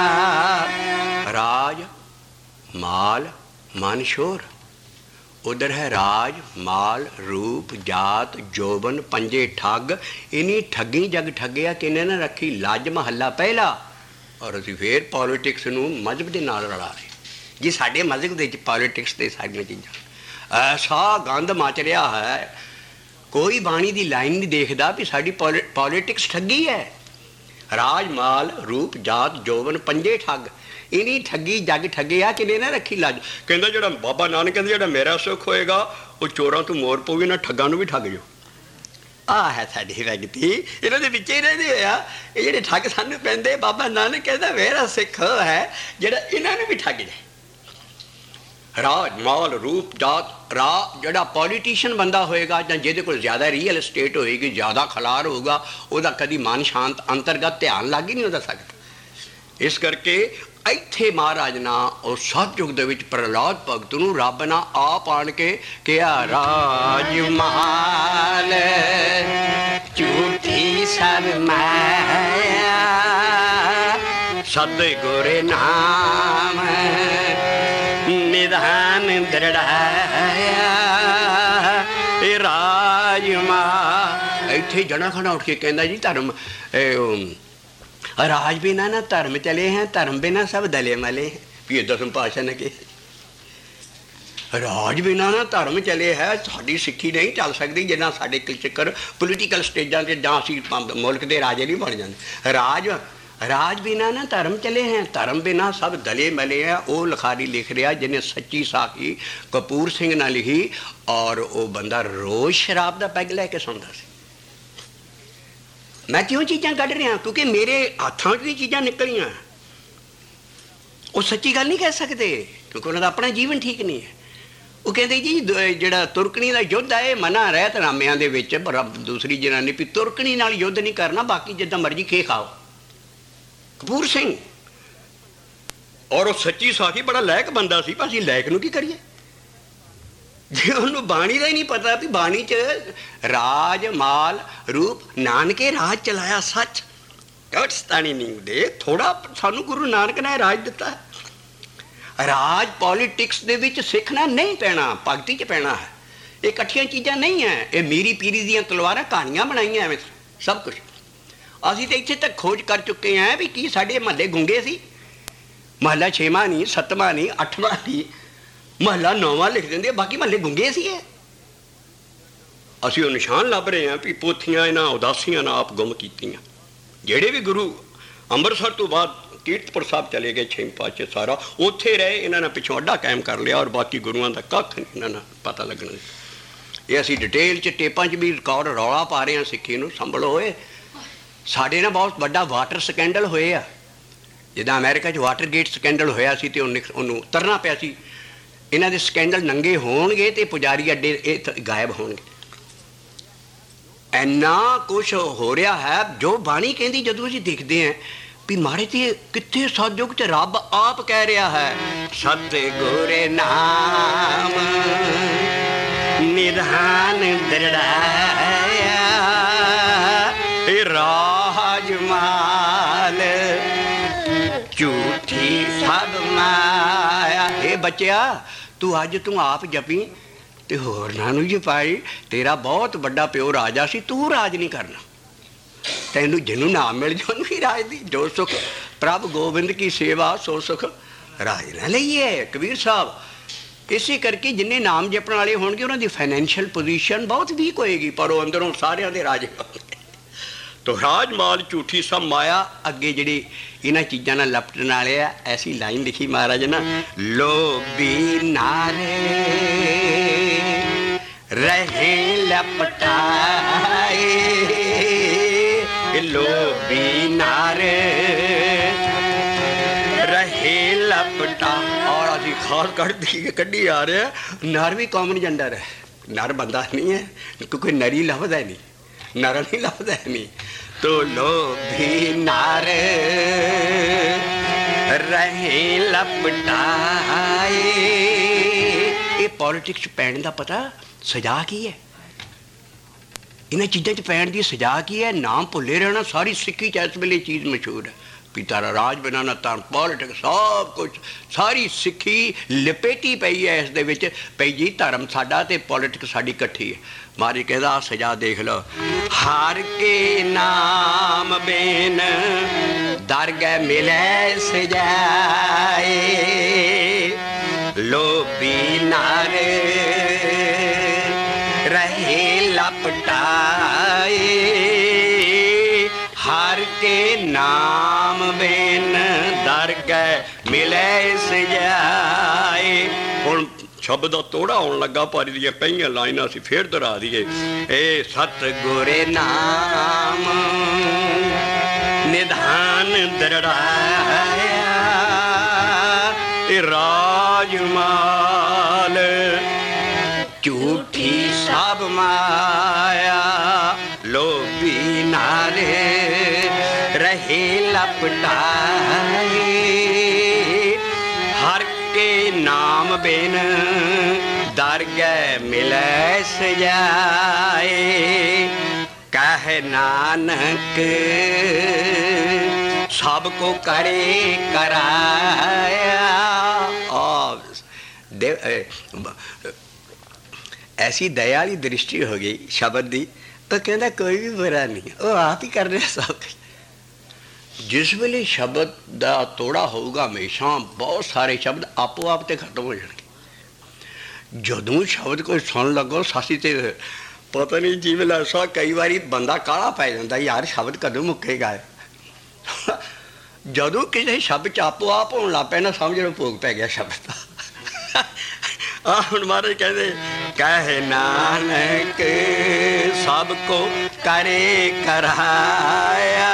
राज माल मन शोर। उधर है राज माल रूप जात जोबन पंजे ठग। इन्हीं ठगी जग ठगिया किने ने रखी लज महला पहला। और असीं फिर पॉलिटिक्स नूं मजहब दे नाल रला रहे जी। साडे मजहब दे पॉलिटिक्स ते सारियां चीज़ां ऐसा गंद मच रहा है। कोई बाणी दी लाइन नहीं देखदा भी साडी पॉलिटिक्स ठगी है। राज माल रूप जात जोबन पंजे ठग। इन्हीं ठगी जग ठगिया किने ने रखी लज। कहंदा जिहड़ा बाबा नानक कहंदा जिहड़ा मेरा सुख होएगा वो चोरां तो मोर पवे ना ठगां नूं भी ठग जो। आ है साडी भगती इन्हां दे विच ही रहंदे होया। ये जिहड़े ठग सानूं पैंदे बाबा नानक कहंदा मेरा सिख है जिहड़ा इन्हां नूं भी ठग जाए। राज माल रूप जात रा जिहड़ा पॉलीटिशियन बंदा होएगा जां जिहदे कोल ज़्यादा रीयल एस्टेट होएगी ज़्यादा खलार होगा ਉਹਦਾ कभी मन शांत अंतरगत ध्यान लग ही नहीं हो सकता। इस करके ਇੱਥੇ ਮਹਾਰਾਜ ਨਾ ਉਹ ਸਤਯੁਗ ਦੇ ਵਿੱਚ ਪ੍ਰਹਲਾਦ ਭਗਤ ਨੂੰ ਰੱਬ ਨਾ ਆਪ ਆਣ ਕੇ ਕਿਹਾ ਰਾਜ ਮਹਾਲ ਝੂਠੀ ਸਭ ਮਾਇਆ ਸਤਿਗੁਰ ਨਾਮ ਨਿਧਾਨ ਦ੍ਰਿੜਾਇਆ ਇਹ ਰਾਜ ਮਹਾ। ਇੱਥੇ ਜਣਾ ਖਣਾ ਉੱਠ ਕੇ ਕਹਿੰਦਾ ਜੀ ਧਰਮ राज बिना ना धर्म चले हैं धर्म बिना सब दले मले। ये दसम पातशाह ने कहा राज बिना ना धर्म चले है। साड़ी सिक्खी नहीं चल सकती जिन्ना साढ़े चक्कर पोलीटिकल स्टेजा से जां असीं मुल्क के राजे नहीं बन जाते। राज राज बिना ना धर्म चले हैं धर्म बिना सब दले मले हैं। वो लिखारी लिख रहा जिन्हें सच्ची साखी कपूर सिंह ने लिखी और वो बंदा रोज़ शराब का पैग लैके सुनता सी। मैं क्यों चीज़ां कढ़ रहा क्योंकि मेरे हाथों च चीज़ां निकलियां। वो सच्ची गल नहीं कह सकते क्योंकि उन्होंने अपना जीवन ठीक नहीं है। वो कहते जी जिहड़ा तुरकनी का युद्ध है मना रहतनामियां दे विच पर दूसरी जनानी भी तुरकनी नाल युद्ध नहीं करना बाकी जिद्दां मर्जी खे खाओ। कपूर सिंह और वो सच्ची साखी बड़ा लैक बंदा सी पर असीं लैक नूं की करिए जे उन्होंने बाणी का ही नहीं पता भी बाणी च राज माल रूप नानके राज चलाया सच सतानी नहीं दे थोड़ा सानू गुरु नानक ने राज दिता है। राज पॉलिटिक्स दे विच सीखना नहीं पैना भगती च पैना है। ये कट्ठियां चीज़ां नहीं है। ये मीरी पीरी दियां तलवारां कहानियां बनाईयां एवं सब कुछ। असीं तो इत्थे तक खोज कर चुके हैं भी की साडे महल्ले गुंगे सी। महल्ला 6वां नहीं 7वां नहीं 8वां नहीं महला 9वां लिख देंगे बाकी महल्ले गुंगे सी है। असीं वो निशान लभ रहे हैं भी पोथियां इन्हां उदासियां ने आप गुम कीतियां। ਜਿਹੜੇ भी गुरु ਅੰਮ੍ਰਿਤਸਰ तो बाद कीर्तपुर साहब चले गए 6वें पातशाह सारा उत्थे रहे इन्होंने पिछों अड्डा कायम कर लिया और बाकी गुरुआं का कख नहीं इन्होंने पता लगना। ये असीं डिटेल च टेपां च भी रिकॉर्ड रौला पा रहे हैं सिक्खी नूं संभलो होए ਸਾਡੇ ਨਾਲ ਬਹੁਤ ਵੱਡਾ ਵਾਟਰ ਸਕੈਂਡਲ ਹੋਏ ਆ, ਜਿੱਦਾਂ ਅਮਰੀਕਾ 'ਚ ਵਾਟਰਗੇਟ ਸਕੈਂਡਲ ਹੋਇਆ ਸੀ ਅਤੇ ਉਹਨੂੰ ਉਤਰਨਾ ਪਿਆ ਸੀ। ਇਹਨਾਂ ਦੇ ਸਕੈਂਡਲ ਨੰਗੇ ਹੋਣਗੇ ਅਤੇ ਪੁਜਾਰੀ ਅੱਡੇ ਇਹ ਗਾਇਬ ਹੋਣਗੇ। ਇੰਨਾ ਕੁਛ ਹੋ ਰਿਹਾ ਹੈ ਜੋ ਬਾਣੀ ਕਹਿੰਦੀ। ਜਦੋਂ ਅਸੀਂ ਦੇਖਦੇ ਹਾਂ ਵੀ ਮਾਰੇ ਤੇ ਕਿੱਥੇ ਸਤਿਯੁਗ 'ਚ ਰੱਬ ਆਪ ਕਹਿ ਰਿਹਾ ਹੈ, ਸਤਿਗੁਰ ਨਾਮ ਨਿਧਾਨ ਦ੍ਰਿੜਾਇਆ ਰਾਜ ਮਾਲ ਝੂਠੀ ਸਭ ਮਾਇਆ। ਇਹ ਬੱਚਿਆ ਤੂੰ ਅੱਜ ਤੂੰ ਆਪ ਜਪੀ ਤੇ ਹੋਰਨਾਂ ਨੂੰ ਜਪਾਈ। ਤੇਰਾ ਬਹੁਤ ਵੱਡਾ ਪਿਓ ਰਾਜਾ ਸੀ, ਤੂੰ ਰਾਜ ਨਹੀਂ ਕਰਨਾ। ਤੈਨੂੰ ਜਿਹਨੂੰ ਨਾਮ ਮਿਲ ਜਾ ਉਹਨੂੰ ਹੀ ਰਾਜ ਦੀ। ਜੋ ਸੁਖ ਪ੍ਰਭ ਗੋਬਿੰਦ ਕੀ ਸੇਵਾ ਸੋ ਸੁਖ ਰਾਜ ਨਾ ਲਈਏ। ਕਬੀਰ ਸਾਹਿਬ ਇਸੇ ਕਰਕੇ ਜਿੰਨੇ ਨਾਮ ਜਪਣ ਵਾਲੇ ਹੋਣਗੇ ਉਹਨਾਂ ਦੀ ਫਾਈਨੈਂਸ਼ੀਅਲ ਪੋਜੀਸ਼ਨ ਬਹੁਤ ਵੀਕ ਹੋਏਗੀ, ਪਰ ਉਹ ਅੰਦਰੋਂ ਸਾਰਿਆਂ ਦੇ ਰਾਜ ਤੋ ਰਾਜ ਮਾਲ ਝੂਠੀ ਸਭ ਮਾਇਆ। ਅੱਗੇ ਜਿਹੜੇ ਇਹਨਾਂ ਚੀਜ਼ਾਂ ਨਾਲ ਲਪਟਣ ਵਾਲੇ ਆ, ਐਸੀ ਲਾਈਨ ਲਿਖੀ ਮਹਾਰਾਜ ਨਾ, ਲੋਭੀ ਨਾਰੇ ਰਹੇ ਲਪਟਾਏ, ਲੋਭੀ ਨਾਰੇ ਰਹੇ ਲਪਟਾ। ਔਰ ਅਸੀਂ ਖਾਸ ਕੱਢੀ ਆ ਰਹੇ ਨਰ ਵੀ ਕਾਮਨ ਜੈਂਡਰ ਹੈ, ਨਰ ਬੰਦਾ ਨਹੀਂ ਹੈ, ਕਿਉਂਕਿ ਨਰੀ ਲੱਭਦਾ ਨਹੀਂ, ਨਰ ਨਹੀਂ ਲੱਭਦਾ ਨਹੀਂ। ਤੋ ਲੋਭੀ ਨਾਰ ਰਹੇ ਲਪਟਾਏ। ਇਹ ਪੋਲੀਟਿਕਸ 'ਚ ਪੈਣ ਦਾ ਪਤਾ ਸਜ਼ਾ ਕੀ ਹੈ? ਇਹਨਾਂ ਚੀਜ਼ਾਂ 'ਚ ਪੈਣ ਦੀ ਸਜ਼ਾ ਕੀ ਹੈ? ਨਾਮ ਭੁੱਲੇ ਰਹਿਣਾ। ਸਾਰੀ ਸਿੱਖੀ 'ਚ ਇਸ ਵੇਲੇ ਚੀਜ਼ ਮਸ਼ਹੂਰ ਹੈ ਵੀ ਤਾਰਾ ਰਾਜ ਬਣਾਉਣਾ, ਤਾਂ ਪੋਲੀਟਿਕਸ ਸਭ ਕੁਛ, ਸਾਰੀ ਸਿੱਖੀ ਲਪੇਟੀ ਪਈ ਹੈ ਇਸ ਦੇ ਵਿੱਚ। ਪਈ ਜੀ ਧਰਮ ਸਾਡਾ ਅਤੇ ਪੋਲੀਟਿਕਸ ਸਾਡੀ ਇਕੱਠੀ ਹੈ। ਮਾਰੀ ਕਹਿੰਦਾ ਸਜ਼ਾ ਦੇਖ ਲਓ, ਹਾਰ ਕੇ ਨਾਮ ਬੇਨ ਦਰਗਹਿ ਮਿਲੈ ਸਜਾਏ, ਲੋਭੀ ਨਾਰ ਰਹੇ ਲਪਟਾਏ, ਹਾਰ ਕੇ ਨਾਮ ਬੇਨ ਦਰਗਹਿ ਮਿਲੈ ਸਜਾਏ। ਹੁਣ ਸ਼ਬਦ ਦਾ ਤੋੜਾ ਆਉਣ ਲੱਗਾ, ਪਰ ਦੀਆਂ ਕਈਆਂ ਲਾਈਨਾਂ ਅਸੀਂ ਫੇਰ ਦੁਹਰਾ ਦਈਏ। ਇਹ ਸਤਿਗੁਰ ਨਾਮ ਨਿਧਾਨ ਦ੍ਰਿੜਾਇਆ, ਇਹ ਰਾਜ ਮਾਲ ਝੂਠੀ ਸਭ ਮਾਇਆ, ਲੋਭੀ ਨਾਰੇ ਰਹੇ ਲਪਟਾਏ, ਹਰ ਕੇ ਨਾਮ ਬਿਨ ਦਰਗਹਿ ਮਿਲੈ ਸਜਾਏ। ਕਹਿ ਨਾਨਕ ਸਭ ਕੋ ਕਰੇ ਕਰਾਇਆ। ਐਸੀ ਦਇਆ ਵਾਲੀ ਦ੍ਰਿਸ਼ਟੀ ਹੋ ਗਈ ਸ਼ਬਦ ਦੀ, ਉਹ ਕਹਿੰਦਾ ਕੋਈ ਵੀ ਬੁਰਾ ਨਹੀਂ, ਉਹ ਆਪ ਹੀ ਕਰ ਰਿਹਾ ਸਭ ਕੁਝ। ਜਿਸ ਵੇਲੇ ਸ਼ਬਦ ਦਾ ਤੋੜਾ ਹੋਊਗਾ, ਹਮੇਸ਼ਾ ਬਹੁਤ ਸਾਰੇ ਸ਼ਬਦ ਆਪੋ ਆਪ ਤੇ ਖਤਮ ਹੋ ਜਾਣਗੇ। ਜਦੋਂ ਸ਼ਬਦ ਕੋਈ ਸੁਣ ਲੱਗੋ, ਸਾਸੀ ਤੇ ਪਤਾ ਨਹੀਂ ਜਿਵੇਂ ਲੱਗਦਾ ਕਈ ਵਾਰੀ ਬੰਦਾ ਕਾਹਲਾ ਪੈ ਜਾਂਦਾ, ਯਾਰ ਸ਼ਬਦ ਕਦੋਂ ਮੁੱਕੇਗਾ। ਜਦੋਂ ਕਿਸੇ ਸ਼ਬਦ 'ਚ ਆਪੋ ਆਪ ਹੋਣ ਲੱਗ ਪਿਆ ਨਾ, ਸਮਝ ਲਓ ਭੋਗ ਪੈ ਗਿਆ ਸ਼ਬਦ ਦਾ। ਆ ਹੁਣ ਮਹਾਰਾਜ ਕਹਿੰਦੇ, ਕਹਿ ਨਾਨਕ ਸਭ ਕੋ ਕਰੇ ਕਰਾਇਆ,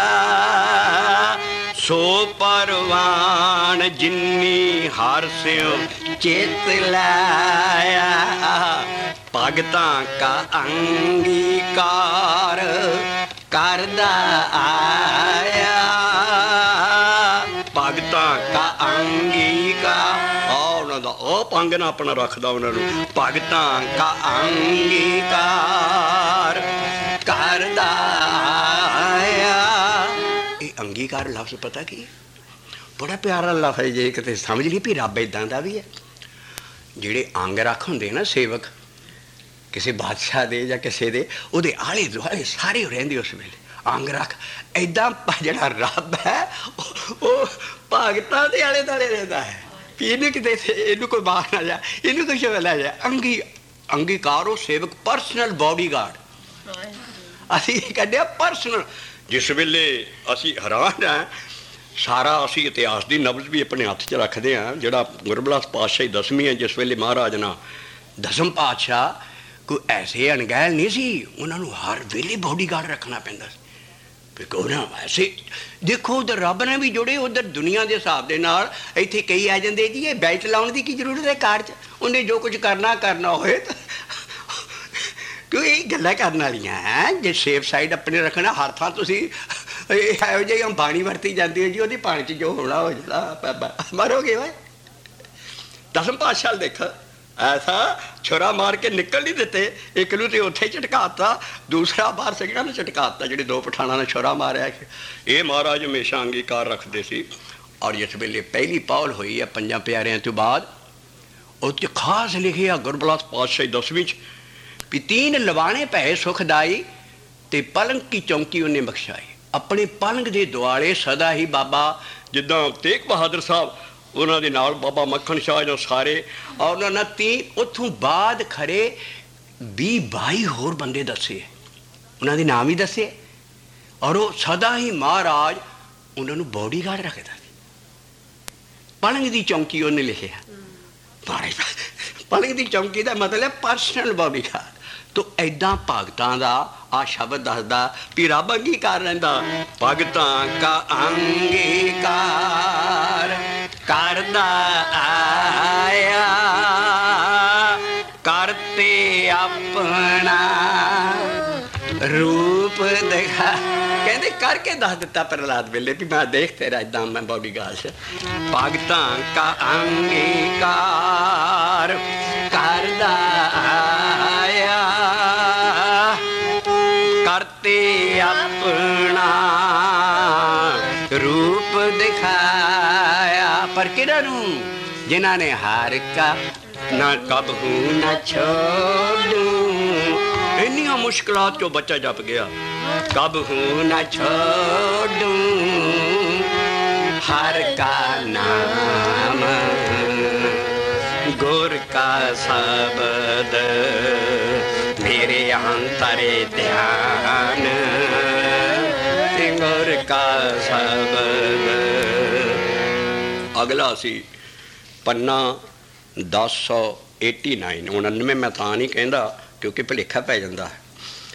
ਸੋ ਪਰਵਾਨ ਜਿਨੀ ਹਰਿ ਸਿਉ ਚਿਤ ਲਾਇਆ, ਭਗਤਾਂ ਕਾ ਅੰਗੀਕਾਰ ਕਰਦਾ ਆਇਆ, ਭਗਤਾਂ ਕਾ ਅੰਗੀਕਾਰ। ਉਹਨਾਂ ਦਾ ਉਹ ਪੰਗ ਨਾ ਆਪਣਾ ਰੱਖਦਾ ਉਹਨਾਂ ਨੂੰ, ਭਗਤਾਂ ਕਾ ਅੰਗੀਕਾਰ ਕਰਦਾ ਆਇਆ। ਇਹ ਅੰਗੀਕਾਰ ਲਫ਼ਜ਼ ਪਤਾ ਕੀ ਬੜਾ ਪਿਆਰਾ ਲਫ਼ਜ਼ ਹੈ। ਜੇ ਕਿਤੇ ਸਮਝ ਲਈ ਵੀ ਰੱਬ ਇੱਦਾਂ ਦਾ ਵੀ ਹੈ। ਜਿਹੜੇ ਅੰਗ ਰੱਖ ਹੁੰਦੇ ਨਾ ਸੇਵਕ ਕਿਸੇ ਬਾਦਸ਼ਾਹ ਦੇ ਜਾਂ ਕਿਸੇ ਦੇ, ਉਹਦੇ ਆਲੇ ਦੁਆਲੇ ਸਾਰੇ ਰਹਿੰਦੇ ਉਸ ਵੇਲੇ ਅੰਗ ਰੱਖ। ਇੱਦਾਂ ਜਿਹੜਾ ਰੱਬ ਹੈ ਉਹ ਭਗਤਾਂ ਦੇ ਆਲੇ ਦੁਆਲੇ ਰਹਿੰਦਾ ਹੈ ਵੀ ਇਹਨੂੰ ਕਿਤੇ ਇਹਨੂੰ ਕੋਈ ਬਾਹਰ ਨਾ ਜਾ, ਇਹਨੂੰ ਕੋਈ ਸ਼ਬਦ ਲੈ ਜਾ। ਅੰਗੀਕਾਰ ਉਹ ਸੇਵਕ, ਪਰਸਨਲ ਬੋਡੀਗਾਰਡ ਅਸੀਂ ਕੱਢਿਆ ਪਰਸਨਲ। ਜਿਸ ਵੇਲੇ ਅਸੀਂ ਹੈਰਾਨ ਹਾਂ, ਸਾਰਾ ਅਸੀਂ ਇਤਿਹਾਸ ਦੀ ਨਬਜ਼ ਵੀ ਆਪਣੇ ਹੱਥ 'ਚ ਰੱਖਦੇ ਹਾਂ। ਜਿਹੜਾ ਗੁਰਬਿਲਾਸ ਪਾਤਸ਼ਾਹੀ ਦਸਵੀਂ ਹੈ, ਜਿਸ ਵੇਲੇ ਮਹਾਰਾਜ ਨਾਲ ਦਸਮ ਪਾਤਸ਼ਾਹ ਕੋਈ ਐਸੇ ਅਣਗਹਿਲ ਨਹੀਂ ਸੀ, ਉਹਨਾਂ ਨੂੰ ਹਰ ਵੇਲੇ ਬੋਡੀਗਾਰਡ ਰੱਖਣਾ ਪੈਂਦਾ ਸੀ। वैसे देखो उधर रब ने भी जुड़े, उधर दुनिया के हिसाब के नाल इत्थे कई आ जाते जी ये बेल्ट लाने की की जरूरत है कार च, उन्हें जो कुछ करना करना होए तो क्यों ये गल्लां करन वालियां हैं। जे सेफ साइड अपने रखना हर थां तुसीं ਇਹੋ ਜਿਹੀ ਅੰਬਾਣੀ ਵਰਤੀ ਜਾਂਦੀ ਹੈ ਜੀ, ਉਹਦੀ ਪਾਣੀ 'ਚ ਜੋ ਹੋਣਾ ਹੋ ਜਾਂਦਾ, ਮਰੋਗੇ ਵਾ। ਦਸਮ ਪਾਤਸ਼ਾਹ ਦੇਖ ऐसा छुरा मार के निकल नहीं देते, एक नूं ते उत्थे झटकाता, दूसरा बाहर सिंघां नूं झटकाता, जिहड़े दो पठाणा ने छुरा मारिया। ये महाराज हमेशा अंगीकार रखते सी। और जिस वेले पहली पौल हुई है 5 प्यारिਆਂ तो बाद, उस खास लिखे आ गुरबिलास पातशाही 10वीं भी 3 लवाने पै सुखदाई ते पलंग की चौंकी उन्हें बख्शाई। अपने पलंग के दुआले सदा ही बाबा जिद्दां तेग बहादुर साहब उन्हों के नाल बाबा मक्खन शाह जो सारे, और उन्होंने 30 उतों बाद खरे 20-22 होर बंदे दसे, उन्होंने नाम ही दसे। और वो सदा ही महाराज उन्होंने बॉडीगार्ड रखता। पलंग की चौंकी उन्हें लिखे महाराज, पलंग की चौंकी का मतलब पर्सनल बॉडीगार्ड। तो ऐदा भगतां दा आ शब्द दसदा भी रब अंगीकार रहिंदा। भगतां का अंगीकार करदा आया, करते अपना रूप दिखा। कहते करके दस दिता प्रहलाद वेले भी मैं देख तेरा इदा मैं बॉडीगार्ड। भगतां का अंगीकार करदा आया, करते अपना रूप दिखाया। पर किधरू जिन्हों ने हार का ना कबहू न छोड़ूं, इन्नियां मुश्किलात चो बच्चा जप गया। कबहू न छोड़ूं हर का नाम, गुर का शब्द मेरे अंतरे ध्यान, गुर का शब्द। अगला सी पन्ना 1089 99 मैं तां नहीं कहता क्योंकि भुलेखा पै जाता है।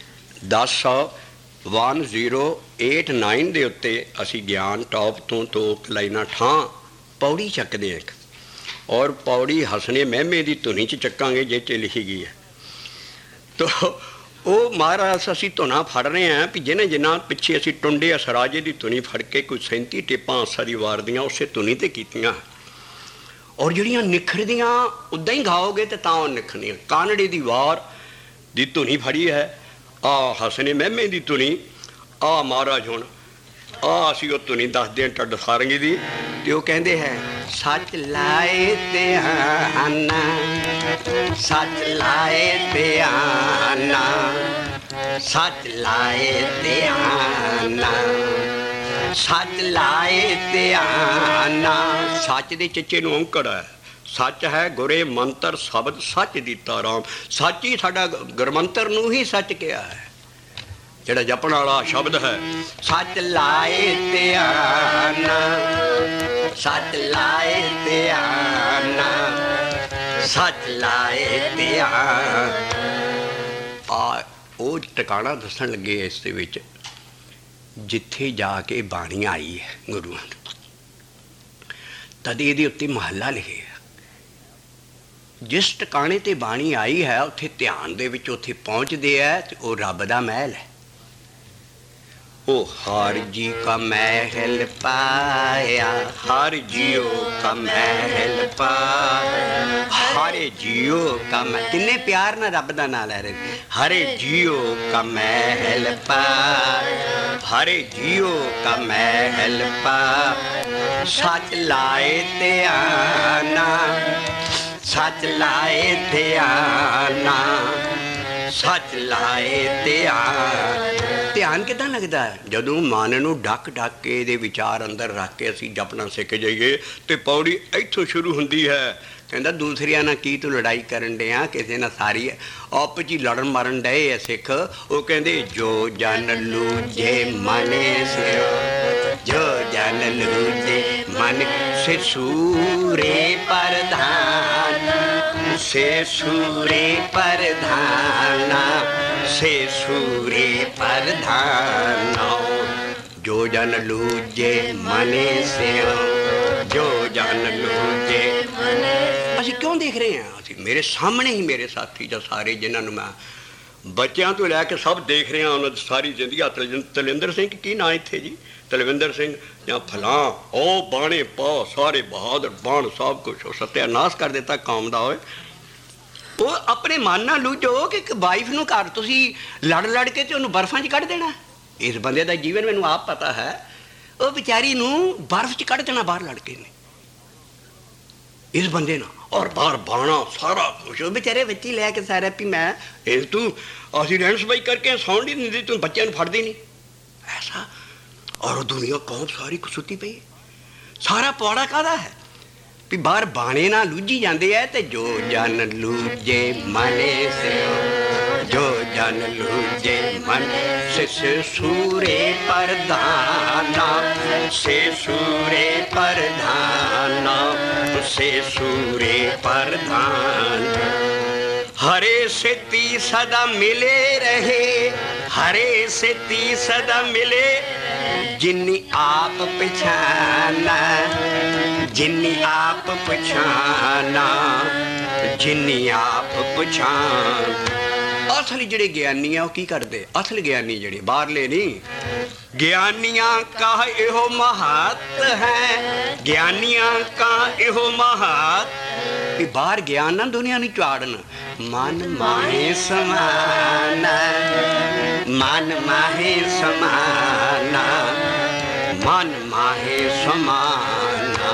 1089 के उत्ते असी ज्ञान टॉप तो लाइनाठां पौड़ी चकते हैं। और पौड़ी हसने महमे की धुनी च चकांगे जिस च लिखी गई है। तो वो महाराज असी धुना फड़ रहे हैं भी जिन्हें जिन्ना पिछे असी टुंडे असराजे की धुनी फड़ के कोई 37 टेपां आसा की वार दियाँ उस धुनी ते कीतियां। और जड़ियाँ निखरदियाँ उदा ही गाओगे तो तां निखरदियाँ। कानड़े की वार की धुनी फड़ी है, आ हसने महमे की धुनी, आ महाराज हुण आ असी वो धुनी दसदे हैं टड सारंगी की। तो वो कहते हैं सच लाए ते आना, सच लाए ते आना, सच लाए ते आना, सच लाए ते आना। सच दे चचे नूं औंकड़ है, सच है गुरे मंत्र शब्द सच दीता राम। सच ही साडा गुरमंत्र नूं ही सच किया है, जेड़ा जपण वाला शब्द है। सच लाए ते आना, सच लाए ते आना, सच लाए ते आ। वो टिकाणा दसन लगे इस दे विच जिथे जाके बाणी आई है गुरुआं दी, तद इहदे उत्ते महला लिखे। जिस टिकाणे ते बाणी आई है उत्थे ध्यान दे विच उत्थे पहुँचदे है ते वो रब दा महल है। ओ हर जी का महल पाया, हर जियो का महल पाया, हरे जियो का किन्ने प्यार ना रब दा नाम ले रहे। हरे जियो का महल पाया, हरे जियो का महल पाया। सच लाए ते आना, सच लाए ते आना, सच लाए ते आना। ध्यान किदां लगता है जदों मन नूं ढक ढक के दे विचार अंदर रख के असीं जपना सिख जाइए तो पौड़ी इत्थों शुरू हुंदी है। कहंदा दूसरियां नाल की तू लड़ाई करन डिया, किसी नाल सारी आपस च लड़न मरन डए है सिख। वो कहंदे जो जन लूझे मन से, जो जन लूझे मन से सूरे प्रधान, से सूरे प्रधाना, से सूरे प्रधान। जो जन लूजे मने सिओ, जो जन लूजे मने। ਅਸੀਂ ਕਿਉਂ ਦੇਖ ਰਹੇ ਹਾਂ? ਅਸੀਂ ਮੇਰੇ ਸਾਹਮਣੇ ਹੀ ਮੇਰੇ ਸਾਥੀ ਜਾਂ ਸਾਰੇ ਜਿਨ੍ਹਾਂ ਨੂੰ ਮੈਂ ਬੱਚਿਆਂ ਤੋਂ ਲੈ ਕੇ ਸਭ ਦੇਖ ਰਹੇ ਹਾਂ, ਉਹਨਾਂ ਦੀ ਸਾਰੀ ਜ਼ਿੰਦਗੀ। ਤਲਵਿੰਦਰ ਸਿੰਘ ਕੀ ਨਾਂ ਇੱਥੇ ਜੀ? ਤਲਵਿੰਦਰ ਸਿੰਘ ਜਾਂ ਫਲਾਂ, ਉਹ ਬਾਣੇ ਪਾ ਸਾਰੇ ਬਹਾਦਰ ਬਾਣ ਸਭ ਕੁਛ ਉਹ ਸਤਿਆਨਾਸ਼ ਕਰ ਦਿੱਤਾ ਕੌਮ ਦਾ। ਹੋਏ ਉਹ ਆਪਣੇ ਮਨ ਨਾਲ ਲੂਝੋ ਕਿ ਇੱਕ ਵਾਈਫ ਨੂੰ ਘਰ ਤੁਸੀਂ ਲੜ ਕੇ ਤੇ ਉਹਨੂੰ ਬਰਫਾਂ 'ਚ ਕੱਢ ਦੇਣਾ। ਇਸ ਬੰਦੇ ਦਾ ਜੀਵਨ ਮੈਨੂੰ ਆਪ ਪਤਾ ਹੈ। ਉਹ ਵਿਚਾਰੀ ਨੂੰ ਬਰਫ 'ਚ ਕੱਢ ਦੇਣਾ ਬਾਹਰ ਲੜ ਕੇ ਨੇ, ਇਸ ਬੰਦੇ ਨਾਲ। ਔਰ ਬਾਹਰ ਬਾਣਾ ਸਾਰਾ ਕੁਛ ਉਹ ਵਿਚਾਰੇ ਵਿੱਚ ਹੀ ਲੈ ਕੇ ਸਾਰਾ ਵੀ ਮੈਂ ਇਹ ਤੂੰ ਅਸੀਂ ਰਹਿਣ ਸਫਾਈ ਕਰਕੇ ਸੌਣ ਨਹੀਂ ਦਿੰਦੀ, ਤੂੰ ਬੱਚਿਆਂ ਨੂੰ ਫੜਦੀ ਨਹੀਂ ਐਸਾ। ਔਰ ਉਹ ਦੁਨੀਆ ਕੌਮ ਸਾਰੀ ਕੁ ਸੁੱਤੀ ਪਈ। ਸਾਰਾ ਪੌੜਾ ਕਾਹਦਾ ਹੈ ਵੀ ਬਾਹਰ ਬਾਣੇ ਨਾਲ ਲੂਝੀ ਜਾਂਦੇ ਹੈ। ਤੇ ਜੋ ਜਨ ਲੂਝੇ ਮਨੇ ਸਿਓ, ਜੋ ਜਨ ਲੂਝੇ ਮਨ ਸੇ ਸੂਰੇ ਪ੍ਰਧਾਨਾ, ਸੇ ਸੂਰੇ ਪ੍ਰਧਾਨਾ, ਸੇ ਸੂਰੇ ਪ੍ਰਧਾਨ। हरे से ती सदा मिले रहे, हरे से ती सदा मिले, जिन्नी आप पहचाना, जिन्नी आप पहचाना, जिन्नी आप पहचान। ਅਸਲ ਜਿਹੜੇ ਗਿਆਨੀ ਆ ਉਹ ਕੀ ਕਰਦੇ? ਅਸਲ ਗਿਆਨੀ ਜਿਹੜੇ ਬਾਹਰਲੇ ਨਹੀਂ, ਗਿਆਨੀਆਂ ਕਾ ਇਹੋ ਮਹੱਤ ਹੈ, ਗਿਆਨੀਆਂ ਕਾ ਇਹੋ ਮਹੱਤ ਵੀ ਬਾਹਰ ਗਿਆਨ ਨਾ ਦੁਨੀਆ ਨੂੰ ਝਾੜਨ। ਮਨ ਮਾਹੇ ਸਮਾਨਾ, ਮਨ ਮਾਹੇ ਸਮਾਨਾ, ਮਨ ਮਾਹੇ ਸਮਾਨਾ।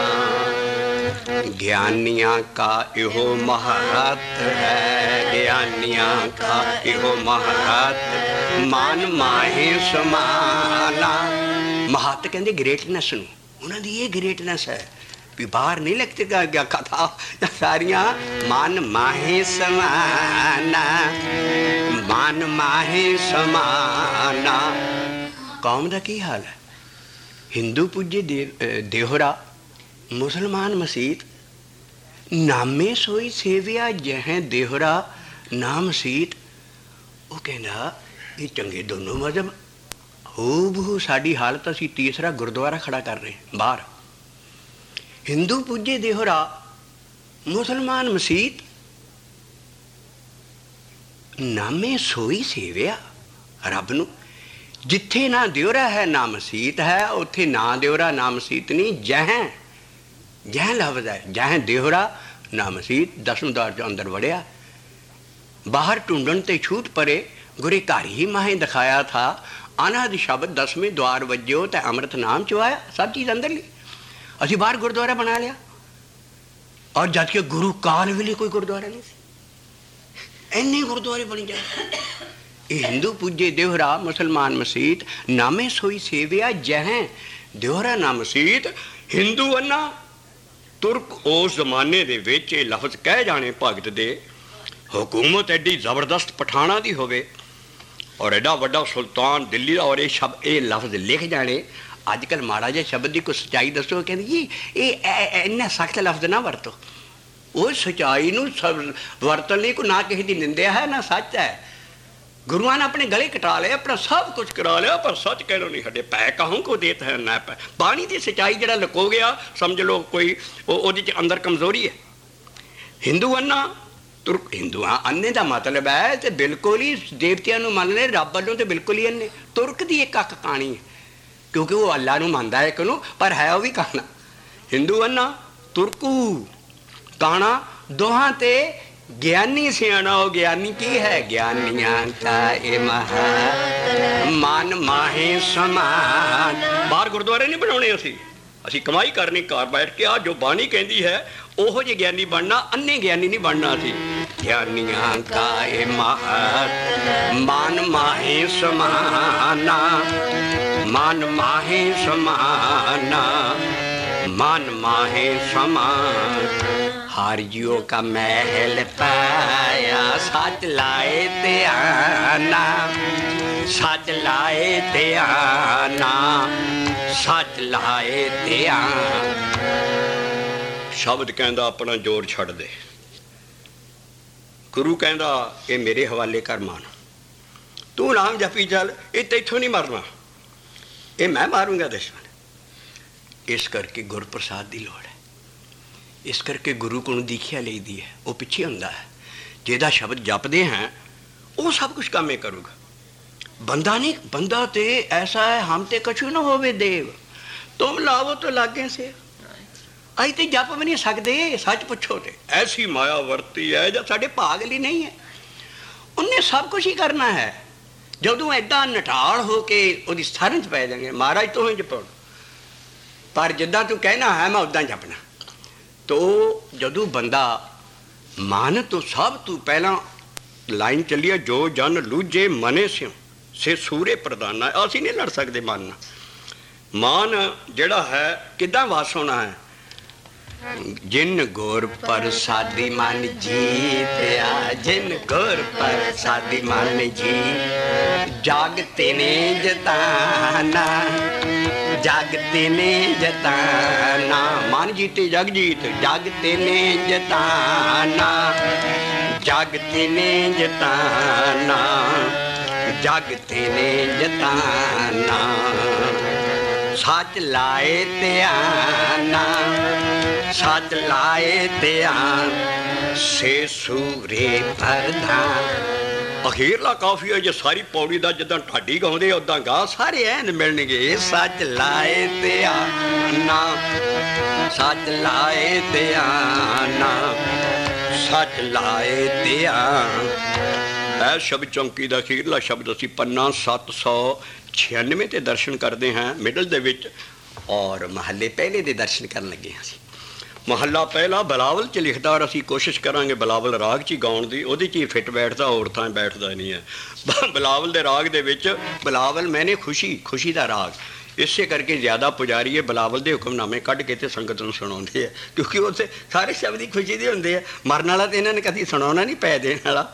ਗਿਆਨੀਆਂ ਕਾ ਇਹੋ ਮਹੱਤ ਹੈ, ਗਿਆਨੀਆਂ ਕਾ ਇਹੋ ਮਹੱਤ, ਮਨ ਮਾਹੇ ਸਮਾਨਾ। ਮਹੱਤ ਕਹਿੰਦੇ ਗ੍ਰੇਟਨੈਸ ਨੂੰ, ਉਹਨਾਂ ਦੀ ਇਹ ਗ੍ਰੇਟਨੈਸ ਹੈ ਵੀ ਬਾਹਰ ਨਹੀਂ ਲਿਖਤੇ ਗਿਆ ਕਥਾ ਸਾਰੀਆਂ। ਮਨ ਮਾਹੇ ਸਮਾਨਾ, ਮਨ ਮਾਹੇ ਸਮਾਨਾ। ਕੌਮ ਦਾ ਕੀ ਹਾਲ ਹੈ? ਹਿੰਦੂ ਪੂਜੇ ਦੇਹਰਾ, ਮੁਸਲਮਾਨ ਮਸੀਤ। ਨਾਮੇ ਸੋਈ ਸੇਵਿਆ ਜਹ ਦੇਹਰਾ ਨਾ ਮਸੀਤ। ਉਹ ਕਹਿੰਦਾ ਇਹ ਚੰਗੇ ਦੋਨੋਂ ਮਜ਼ਹਬ ਹੂ ਬਹੂ ਸਾਡੀ ਹਾਲਤ ਅਸੀਂ ਤੀਸਰਾ ਗੁਰਦੁਆਰਾ ਖੜਾ ਕਰ ਰਹੇ ਬਾਹਰ। ਹਿੰਦੂ ਪੂਜੇ ਦੇਹਰਾ, ਮੁਸਲਮਾਨ ਮਸੀਤ। ਨਾਮੇ ਸੋਈ ਸੇਵਿਆ ਰੱਬ ਨੂੰ। ਜਿੱਥੇ ਨਾ ਦਿਓਰਾ ਹੈ ਨਾ ਮਸੀਤ ਹੈ, ਉੱਥੇ ਨਾ ਦਿਓਰਾ ਨਾ ਮਸੀਤ ਨਹੀਂ। ਜਹ ਲਫ਼ਜ਼ ਹੈ, ਜਹ ਦਿਓਰਾ ਨਾ ਮਸੀਤ। ਦਸਮ ਦਵਾਰ ਚੋਂ ਅੰਦਰ ਵੜਿਆ, ਬਾਹਰ ਢੂੰਡਣ ਤੇ ਛੂਟ ਪਰੇ, ਗੁਰੇ ਘਰ ਹੀ ਮਾਹੇ ਦਿਖਾਇਆ ਥਾ। ਅਨਹਦ ਸ਼ਬਦ ਦਸਵੇਂ ਦਵਾਰ ਵੱਜਿਓ ਤੇ ਅੰਮ੍ਰਿਤ ਨਾਮ ਚੋਂ ਆਇਆ। ਸਭ ਚੀਜ਼ ਅੰਦਰਲੀ। ਅਸੀਂ ਬਾਹਰ ਗੁਰਦੁਆਰਾ ਬਣਾ ਲਿਆ, ਔਰ ਜਦ ਕਿ ਗੁਰੂ ਕਾਲ ਵੇਲੇ ਕੋਈ ਗੁਰਦੁਆਰਾ ਨਹੀਂ ਸੀ। ਇੰਨੇ ਗੁਰਦੁਆਰੇ ਬਣ ਜਾਏ। ਇਹ ਹਿੰਦੂ ਪੂਜੇ ਦੇਹਰਾ, ਮੁਸਲਮਾਨ ਮਸੀਤ। ਨਾਮੇ ਸੋਈ ਸੇਵਿਆ ਜਹ ਦਿਓਰਾ ਨਾ ਮਸੀਤ। ਹਿੰਦੂ ਅੰਨਾ ਤੁਰਕ। ਉਸ ਜ਼ਮਾਨੇ ਦੇ ਵਿੱਚ ਇਹ ਲਫ਼ਜ਼ ਕਹਿ ਜਾਣੇ ਭਗਤ ਦੇ। ਹਕੂਮਤ ਐਡੀ ਜ਼ਬਰਦਸਤ ਪਠਾਣਾ ਦੀ ਹੋਵੇ ਔਰ ਐਡਾ ਵੱਡਾ ਸੁਲਤਾਨ ਦਿੱਲੀ ਦਾ, ਔਰ ਇਹ ਲਫ਼ਜ਼ ਲਿਖ ਜਾਣੇ। ਅੱਜ ਕੱਲ੍ਹ ਮਾੜਾ ਜਿਹਾ ਸ਼ਬਦ ਦੀ ਕੋਈ ਸੱਚਾਈ ਦੱਸੋ, ਕਹਿੰਦੇ ਜੀ ਇਹ ਇੰਨਾ ਸਖਤ ਲਫ਼ਜ਼ ਨਾ ਵਰਤੋ। ਉਹ ਸੱਚਾਈ ਨੂੰ ਵਰਤਣ ਲਈ ਕੋਈ ਨਾ ਕਿਸੇ ਦੀ ਨਿੰਦਿਆ ਹੈ ਨਾ ਸੱਚ ਹੈ। ਗੁਰੂਆਂ ਨੇ ਆਪਣੇ ਗਲੇ ਕਟਾ ਲਏ, ਆਪਣਾ ਸਭ ਕੁਝ ਕਰਾ ਲਿਆ, ਪਰ ਸੱਚ ਕਹਿ ਲੋ ਨਹੀਂ ਹਟੇ। ਪੈ ਕਹੂੰ ਕੋ ਦੇਤ ਹੈ ਨਾ ਪੈ। ਬਾਣੀ ਦੀ ਸੱਚਾਈ ਜਿਹੜਾ ਲੁਕੋ ਗਿਆ, ਸਮਝ ਲਓ ਕੋਈ ਉਹਦੇ 'ਚ ਅੰਦਰ ਕਮਜ਼ੋਰੀ ਹੈ। ਹਿੰਦੂ ਅੰਨਾ ਤੁਰਕ। ਹਿੰਦੂਆਂ ਅੰਨੇ ਦਾ ਮਤਲਬ ਹੈ ਤੇ ਬਿਲਕੁਲ ਹੀ ਦੇਵਤਿਆਂ ਨੂੰ ਮੰਨ ਲੈ, ਰੱਬ ਵੱਲੋਂ ਤੇ ਬਿਲਕੁਲ ਹੀ ਅੰਨੇ। ਤੁਰਕ ਦੀ ਇੱਕ ਅੱਖ ਕਾਣੀ ਹੈ, ਕਿਉਂਕਿ ਉਹ ਅੱਲਾ ਨੂੰ ਮੰਨਦਾ ਹੈ ਇੱਕ ਨੂੰ, ਪਰ ਹੈ ਉਹ ਵੀ ਕਾਣਾ। ਹਿੰਦੂ ਅੰਨਾ ਤੁਰਕੂ ਕਾਣਾ, ਦੋਹਾਂ ਤੇ ਗਿਆਨੀ ਸਿਆਣਾ। ਉਹ ਗਿਆਨੀ ਕੀ ਹੈ? ਗਿਆਨੀਆਂ ਕਾ ਇਹ ਮਹਾ, ਮਨ ਮਾਹੇ ਸਮਾਨ। ਬਾਹਰ ਗੁਰਦੁਆਰੇ ਨਹੀਂ ਬਣਾਉਣੇ ਅਸੀਂ ਕਮਾਈ ਕਰਨੀ ਘਰ ਬੈਠ ਕੇ। ਆ ਜੋ ਬਾਣੀ ਕਹਿੰਦੀ ਹੈ ਉਹੋ ਜਿਹੇ ਗਿਆਨੀ ਬਣਨਾ, ਅੰਨੇ ਗਿਆਨੀ ਨਹੀਂ ਬਣਨਾ ਅਸੀਂ। ਗਿਆਨੀਆਂ ਕਾ ਇਹ ਮਹਾ, ਮਨ ਮਾਹੇ ਸਮਾਨਾ, ਮਨ ਮਾਹੇ ਸਮਾਨਾ, ਮਨ ਮਾਹੇ ਸਮਾਨ। हर जियो का महल पाया, सच लाए ते आना, सच लाए ते आना, सच लाए ते आना। शब्द कहंदा अपना जोर छड़ दे। गुरु कहंदा ये मेरे हवाले कर मान। तू नाम जपी चल, ये तैथों नहीं मरना। ਇਹ ਮੈਂ ਮਾਰੂੰਗਾ ਦੁਸ਼ਮਣ। ਇਸ ਕਰਕੇ ਗੁਰਪ੍ਰਸਾਦ ਦੀ ਲੋੜ ਹੈ। ਇਸ ਕਰਕੇ ਗੁਰੂ ਕੋਲੋਂ ਦੀਖਿਆ ਲਈਦੀ ਹੈ। ਉਹ ਪਿੱਛੇ ਹੁੰਦਾ ਹੈ, ਜਿਹਦਾ ਸ਼ਬਦ ਜਪਦੇ ਹਾਂ ਉਹ ਸਭ ਕੁਛ ਕੰਮ ਇਹ ਕਰੂਗਾ। ਬੰਦਾ ਨਹੀਂ, ਬੰਦਾ ਤੇ ਐਸਾ ਹੈ, ਹਮ ਤੇ ਕਛੂ ਨਾ ਹੋਵੇ ਦੇਵ, ਤੁਮ ਲਾਵੋ ਤਾਂ ਲਾਗੇ ਸੇ। ਅਸੀਂ ਤੇ ਜਪ ਵੀ ਨਹੀਂ ਸਕਦੇ, ਸੱਚ ਪੁੱਛੋ ਤੇ ਐਸੀ ਮਾਇਆ ਵਰਤੀ ਹੈ ਜਾਂ ਸਾਡੇ ਭਾਗ ਲਈ ਨਹੀਂ ਹੈ। ਉਹਨੇ ਸਭ ਕੁਛ ਹੀ ਕਰਨਾ ਹੈ। ਜਦੋਂ ਐਡਾ ਨਟਾਲ ਹੋ ਕੇ ਉਹਦੀ ਸਥਾਨ 'ਚ ਪੈ ਜਾਣਗੇ, ਮਹਾਰਾਜ ਤੋਂ ਹੀ ਜਪੋ, ਪਰ ਜਿੱਦਾਂ ਤੂੰ ਕਹਿਣਾ ਹੈ ਮੈਂ ਉੱਦਾਂ ਜਪਣਾ। ਤੋ ਜਦੋਂ ਬੰਦਾ ਮਨ ਤੋਂ ਸਭ ਤੋਂ ਪਹਿਲਾਂ ਲਾਈਨ ਚੱਲੀ ਹੈ, ਜੋ ਜਨ ਲੂਝੇ ਮਨੇ ਸਿਉ ਸੇ ਸੂਰੇ ਪ੍ਰਦਾਨਾ। ਅਸੀਂ ਨਹੀਂ ਲੜ ਸਕਦੇ ਮਨ ਨਾਲ। ਮਨ ਜਿਹੜਾ ਹੈ ਕਿੱਦਾਂ ਵਾਸ ਹੋਣਾ ਹੈ? ਜਿਨ ਗੁਰ ਪ੍ਰਸਾਦੀ ਮਨ ਜੀਤਿਆ, ਜਿਨ ਗੁਰ ਪ੍ਰਸਾਦੀ ਮਨ ਜੀ, ਜਗ ਤਿਨੇ ਜਤਾਨਾ, ਜਗ ਤਿਨੇ ਜਤਾਨਾ। ਮਨ ਜੀਤੇ ਜਗ ਜੀਤ, ਜਗ ਤਿਨੇ ਜਤਾਨਾ, ਜਗ ਤਿਨੇ ਜਤਾਨਾ, ਜਗ ਤਿਨੇ ਜਤਾਨਾ। ਸੱਚ ਲਾਏ ਧਿਆਨਾ, ਸੱਚ ਲਾਏ ਧਿਆਨ, ਸੇ ਸੂਰੇ ਪ੍ਰਧਾਨ। ਅਖੀਰਲਾ ਕਾਫੀ ਹੈ ਜੇ ਸਾਰੀ ਪੌੜੀ ਦਾ ਜਿੱਦਾਂ ਢਾਡੀ ਗਾਉਂਦੇ ਉੱਦਾਂ ਗਾ, ਸਾਰੇ ਐਨ ਮਿਲਣਗੇ। ਸੱਚ ਲਾਏ ਧਿਆਨਾ, ਸੱਚ ਲਾਏ ਧਿਆਨਾ, ਸੱਚ ਲਾਏ ਧਿਆਨ। ਇਹ ਸ਼ਬਦ ਚੌਂਕੀ ਦਾ ਅਖੀਰਲਾ ਸ਼ਬਦ ਅਸੀਂ ਪੰਨਾ 796 ਤੇ ਦਰਸ਼ਨ ਕਰਦੇ ਹਾਂ ਮਿਡਲ ਦੇ ਵਿੱਚ, ਔਰ ਮਹੱਲੇ ਪਹਿਲੇ ਦੇ ਦਰਸ਼ਨ ਕਰਨ ਲੱਗੇ ਹਾਂ ਅਸੀਂ। ਮਹੱਲਾ ਪਹਿਲਾ ਬਲਾਵਲ 'ਚ ਲਿਖਦਾ, ਔਰ ਅਸੀਂ ਕੋਸ਼ਿਸ਼ ਕਰਾਂਗੇ ਬਲਾਵਲ ਰਾਗ 'ਚ ਹੀ ਗਾਉਣ ਦੀ। ਉਹਦੇ 'ਚ ਹੀ ਫਿੱਟ ਬੈਠਦਾ, ਹੋਰ ਥਾਂ ਬੈਠਦਾ ਨਹੀਂ ਹੈ। ਬਲਾਵਲ ਦੇ ਰਾਗ ਦੇ ਵਿੱਚ ਬਲਾਵਲ ਮੈਨੇ ਖੁਸ਼ੀ, ਖੁਸ਼ੀ ਦਾ ਰਾਗ, ਇਸੇ ਕਰਕੇ ਜ਼ਿਆਦਾ ਪੁਜਾਰੀ ਬਲਾਵਲ ਦੇ ਹੁਕਮਨਾਮੇ ਕੱਢ ਕੇ ਤੇ ਸੰਗਤ ਨੂੰ ਸੁਣਾਉਂਦੇ ਆ, ਕਿਉਂਕਿ ਉੱਥੇ ਸਾਰੇ ਸ਼ਬਦ ਹੀ ਖੁਸ਼ੀ ਦੇ ਹੁੰਦੇ ਆ। ਮਰਨ ਵਾਲਾ ਤਾਂ ਇਹਨਾਂ ਨੇ ਕਦੀ ਸੁਣਾਉਣਾ ਨਹੀਂ, ਪੈ ਦੇਣ ਵਾਲਾ।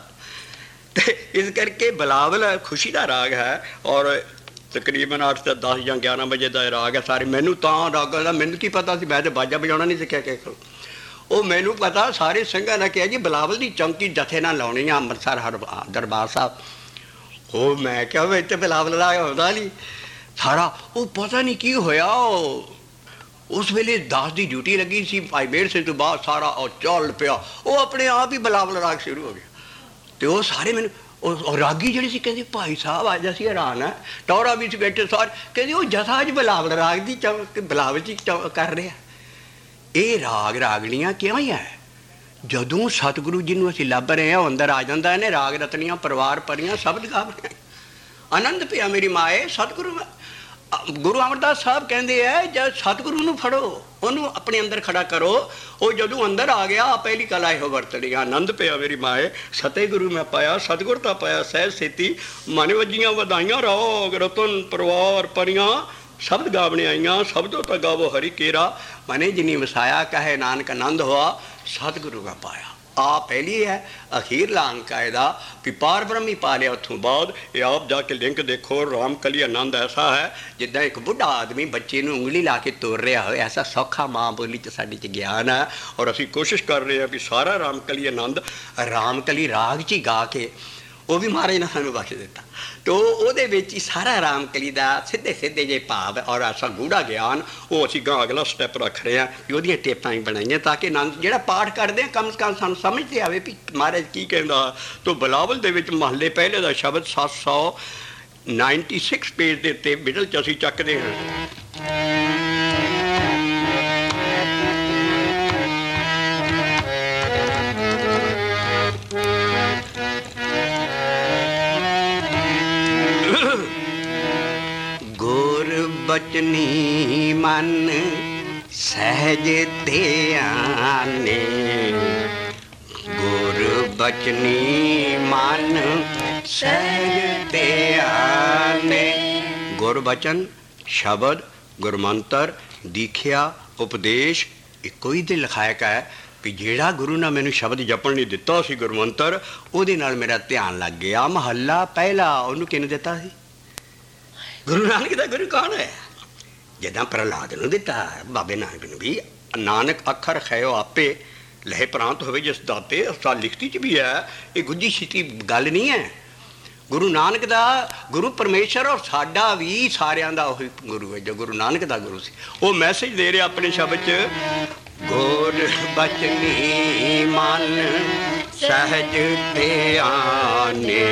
ਤੇ ਇਸ ਕਰਕੇ ਬਲਾਵਲ ਖੁਸ਼ੀ ਦਾ ਰਾਗ ਹੈ, ਔਰ ਤਕਰੀਬਨ 8 ਤੋਂ 10 ਜਾਂ 11 ਵਜੇ ਦਾ ਰਾਗ ਹੈ। ਸਾਰੇ ਮੈਨੂੰ ਤਾਂ ਰਾਗਾਂ ਦਾ ਮੈਨੂੰ ਕੀ ਪਤਾ ਸੀ, ਮੈਂ ਤਾਂ ਬਾਜਾ ਵਜਾਉਣਾ ਨਹੀਂ ਸਿੱਖਿਆ ਕਿਸੇ ਕੋਲ। ਉਹ ਮੈਨੂੰ ਪਤਾ, ਸਾਰੇ ਸਿੰਘਾਂ ਨੇ ਕਿਹਾ ਜੀ ਬਲਾਵਲ ਦੀ ਚੌਂਕੀ ਜਥੇ ਨਾਲ ਲਾਉਣੀ ਆ ਅੰਮ੍ਰਿਤਸਰ ਹਰ ਦਰਬਾਰ ਸਾਹਿਬ। ਉਹ ਮੈਂ ਕਿਹਾ ਵੀ ਇੱਥੇ ਬਲਾਵਲ ਰਾਗ ਆਉਂਦਾ ਨਹੀਂ ਸਾਰਾ। ਉਹ ਪਤਾ ਨਹੀਂ ਕੀ ਹੋਇਆ, ਉਹ ਉਸ ਵੇਲੇ 10 ਦੀ ਡਿਊਟੀ ਲੱਗੀ ਸੀ, ਭਾਈ ਮੇਹਰ ਸਿੰਘ ਤੋਂ ਬਾਅਦ ਸਾਰਾ ਉਹ ਚੱਲ ਪਿਆ, ਉਹ ਆਪਣੇ ਆਪ ਹੀ ਬਲਾਵਲ ਰਾਗ ਸ਼ੁਰੂ ਹੋ ਗਿਆ। ਅਤੇ ਉਹ ਸਾਰੇ ਮੈਨੂੰ ਉਹ ਰਾਗੀ ਜਿਹੜੇ ਸੀ ਕਹਿੰਦੇ ਭਾਈ ਸਾਹਿਬ ਅੱਜ ਅਸੀਂ ਹੈਰਾਨ ਹੈ, ਟੌਰਾ ਵਿੱਚ ਬੈਠੇ ਸਾਰੇ ਕਹਿੰਦੇ ਉਹ ਜਥਾ ਅੱਜ ਬਲਾਵਲ ਰਾਗ ਦੀ ਬਲਾਵਲ 'ਚ ਕਰ ਰਿਹਾ। ਇਹ ਰਾਗ ਰਾਗਣੀਆਂ ਕਿਉਂ ਹੀ ਹੈ? ਜਦੋਂ ਸਤਿਗੁਰੂ ਜੀ ਨੂੰ ਅਸੀਂ ਲੱਭ ਰਹੇ ਹਾਂ, ਉਹ ਅੰਦਰ ਆ ਜਾਂਦਾ ਇਹਨੇ ਰਾਗ ਰਤਨੀਆਂ ਪਰਿਵਾਰ ਪਰੀਆਂ ਸ਼ਬਦ ਗਾਵਣੀਆਂ। ਆਨੰਦ ਪਿਆ ਮੇਰੀ ਮਾਏ। ਸਤਿਗੁਰੂ ਗੁਰੂ ਅਮਰਦਾਸ ਸਾਹਿਬ ਕਹਿੰਦੇ ਹੈ, ਜਦ ਸਤਿਗੁਰੂ ਨੂੰ ਫੜੋ, ਉਹਨੂੰ ਆਪਣੇ ਅੰਦਰ ਖੜਾ ਕਰੋ। ਉਹ ਜਦੋਂ ਅੰਦਰ ਆ ਗਿਆ, ਪਹਿਲੀ ਕਲਾ ਇਹੋ ਵਰਤਣੀ, ਆਨੰਦ ਪਿਆ ਮੇਰੀ ਮਾਏ। ਸਤਿਗੁਰੂ ਮੈਂ ਪਾਇਆ, ਸਤਿਗੁਰ ਤਾਂ ਪਾਇਆ ਸਹਿਜ ਸੇਤੀ, ਮਨ ਵੱਜੀਆਂ ਵਧਾਈਆਂ ਰਾਗ ਰਤਨ ਪਰਿਵਾਰ ਪਰੀਆਂ, ਸ਼ਬਦ ਗਾਵਣੇ ਆਈਆਂ, ਸ਼ਬਦੋ ਤਾਂ ਗਾਵੋ ਹਰੀ ਕੇਰਾ, ਮਨੇ ਜਿਨੀ ਵਸਾਇਆ ਕਹੇ ਨਾਨਕ ਆਨੰਦ ਹੋਆ, ਸਤਿਗੁਰੂ ਦਾ ਪਾਇਆ। ਆ ਪਹਿਲੀ ਹੈ। ਅਖੀਰਲਾ ਅੰਕ ਹੈ ਇਹਦਾ ਵੀ ਪਾਰ ਬ੍ਰਹਮੀ ਪਾ ਲਿਆ। ਉੱਥੋਂ ਬਾਅਦ ਇਹ ਆਪ ਜਾ ਕੇ ਲਿੰਕ ਦੇਖੋ, ਰਾਮਕਲੀ ਆਨੰਦ ਐਸਾ ਹੈ ਜਿੱਦਾਂ ਇੱਕ ਬੁੱਢਾ ਆਦਮੀ ਬੱਚੇ ਨੂੰ ਉਂਗਲੀ ਲਾ ਕੇ ਤੋਰ ਰਿਹਾ ਹੋਵੇ, ਐਸਾ ਸੌਖਾ ਮਾਂ ਬੋਲੀ 'ਚ ਸਾਡੀ 'ਚ ਗਿਆਨ ਹੈ। ਔਰ ਅਸੀਂ ਕੋਸ਼ਿਸ਼ ਕਰ ਰਹੇ ਹਾਂ ਵੀ ਸਾਰਾ ਰਾਮਕਲੀ ਆਨੰਦ ਰਾਮਕਲੀ ਰਾਗ 'ਚ ਹੀ ਗਾ ਕੇ, ਉਹ ਵੀ ਮਹਾਰਾਜ ਨੇ ਸਾਨੂੰ ਬਖਸ਼ ਦਿੱਤਾ। ਤੋ ਉਹਦੇ ਵਿੱਚ ਹੀ ਸਾਰਾ ਰਾਮਕਲੀ ਦਾ ਸਿੱਧੇ ਸਿੱਧੇ ਜੇ ਭਾਵ ਔਰ ਐਸਾ ਗੂੜਾ ਗਿਆਨ, ਉਹ ਅਸੀਂ ਗਾਂ ਅਗਲਾ ਸਟੈਪ ਰੱਖ ਰਹੇ ਹਾਂ ਵੀ ਉਹਦੀਆਂ ਟੇਪਾਂ ਹੀ ਬਣਾਈਆਂ, ਤਾਂ ਕਿ ਆਨੰਦ ਜਿਹੜਾ ਪਾਠ ਕਰਦੇ ਹਾਂ ਕਮ ਸੇ ਕਮ ਸਾਨੂੰ ਸਮਝ 'ਤੇ ਆਵੇ ਵੀ ਮਹਾਰਾਜ ਕੀ ਕਹਿੰਦਾ। ਤੋ ਬਲਾਵਲ ਦੇ ਵਿੱਚ ਮਹੱਲੇ ਪਹਿਲੇ ਦਾ ਸ਼ਬਦ 796 ਪੇਜ ਦੇ ਉੱਤੇ ਮਿਡਲ 'ਚ ਅਸੀਂ ਚੱਕਦੇ ਹਾਂ। ਬਚਨੀ ਮਨ ਸਹਿਜ ਧਿਆਨੇ, ਗੁਰ ਬਚਨੀ ਮਨ ਸਹਿਜ ਧਿਆਨੇ। ਗੁਰ ਬਚਨ ਸ਼ਬਦ, ਗੁਰਮੰਤਰ, ਦੀਖਿਆ, ਉਪਦੇਸ਼ ਇੱਕੋ ਹੀ ਦੇ ਲਿਖਾਇਕ ਹੈ ਵੀ ਜਿਹੜਾ ਗੁਰੂ ਨੇ ਮੈਨੂੰ ਸ਼ਬਦ ਜਪਣ ਨਹੀਂ ਦਿੱਤਾ ਸੀ ਗੁਰਮੰਤਰ, ਉਹਦੇ ਨਾਲ ਮੇਰਾ ਧਿਆਨ ਲੱਗ ਗਿਆ। ਮਹੱਲਾ ਪਹਿਲਾ ਉਹਨੂੰ ਕਿਹਨੇ ਦਿੱਤਾ ਸੀ? ਗੁਰੂ ਨਾਨਕ ਦਾ ਗੁਰੂ ਕੌਣ ਹੈ? ਜਿੱਦਾਂ ਪ੍ਰਹਲਾਦ ਨੂੰ ਦਿੱਤਾ, ਬਾਬੇ ਨਾਨਕ ਨੂੰ ਵੀ। ਨਾਨਕ ਅੱਖਰ ਖੈਓ ਆਪੇ ਲਹੇ ਪ੍ਰਾਂਤ ਹੋਵੇ ਜਿਸ ਦਾਤੇ। ਅਸਾਂ ਲਿਖਤੀ 'ਚ ਵੀ ਹੈ, ਇਹ ਗੁੱਝੀ ਛਿੱਟੀ ਗੱਲ ਨਹੀਂ ਹੈ। ਗੁਰੂ ਨਾਨਕ ਦਾ ਗੁਰੂ ਪਰਮੇਸ਼ਰ ਔਰ ਸਾਡਾ ਵੀ ਸਾਰਿਆਂ ਦਾ ਉਹੀ ਗੁਰੂ ਹੈ ਜੋ ਗੁਰੂ ਨਾਨਕ ਦਾ ਗੁਰੂ ਸੀ। ਉਹ ਮੈਸੇਜ ਦੇ ਰਿਹਾ ਆਪਣੇ ਸ਼ਬਦ 'ਚ, ਗੁਰ ਬਚਨੀ ਮਨ ਸਹਿਜ ਧਿਆਨੇ,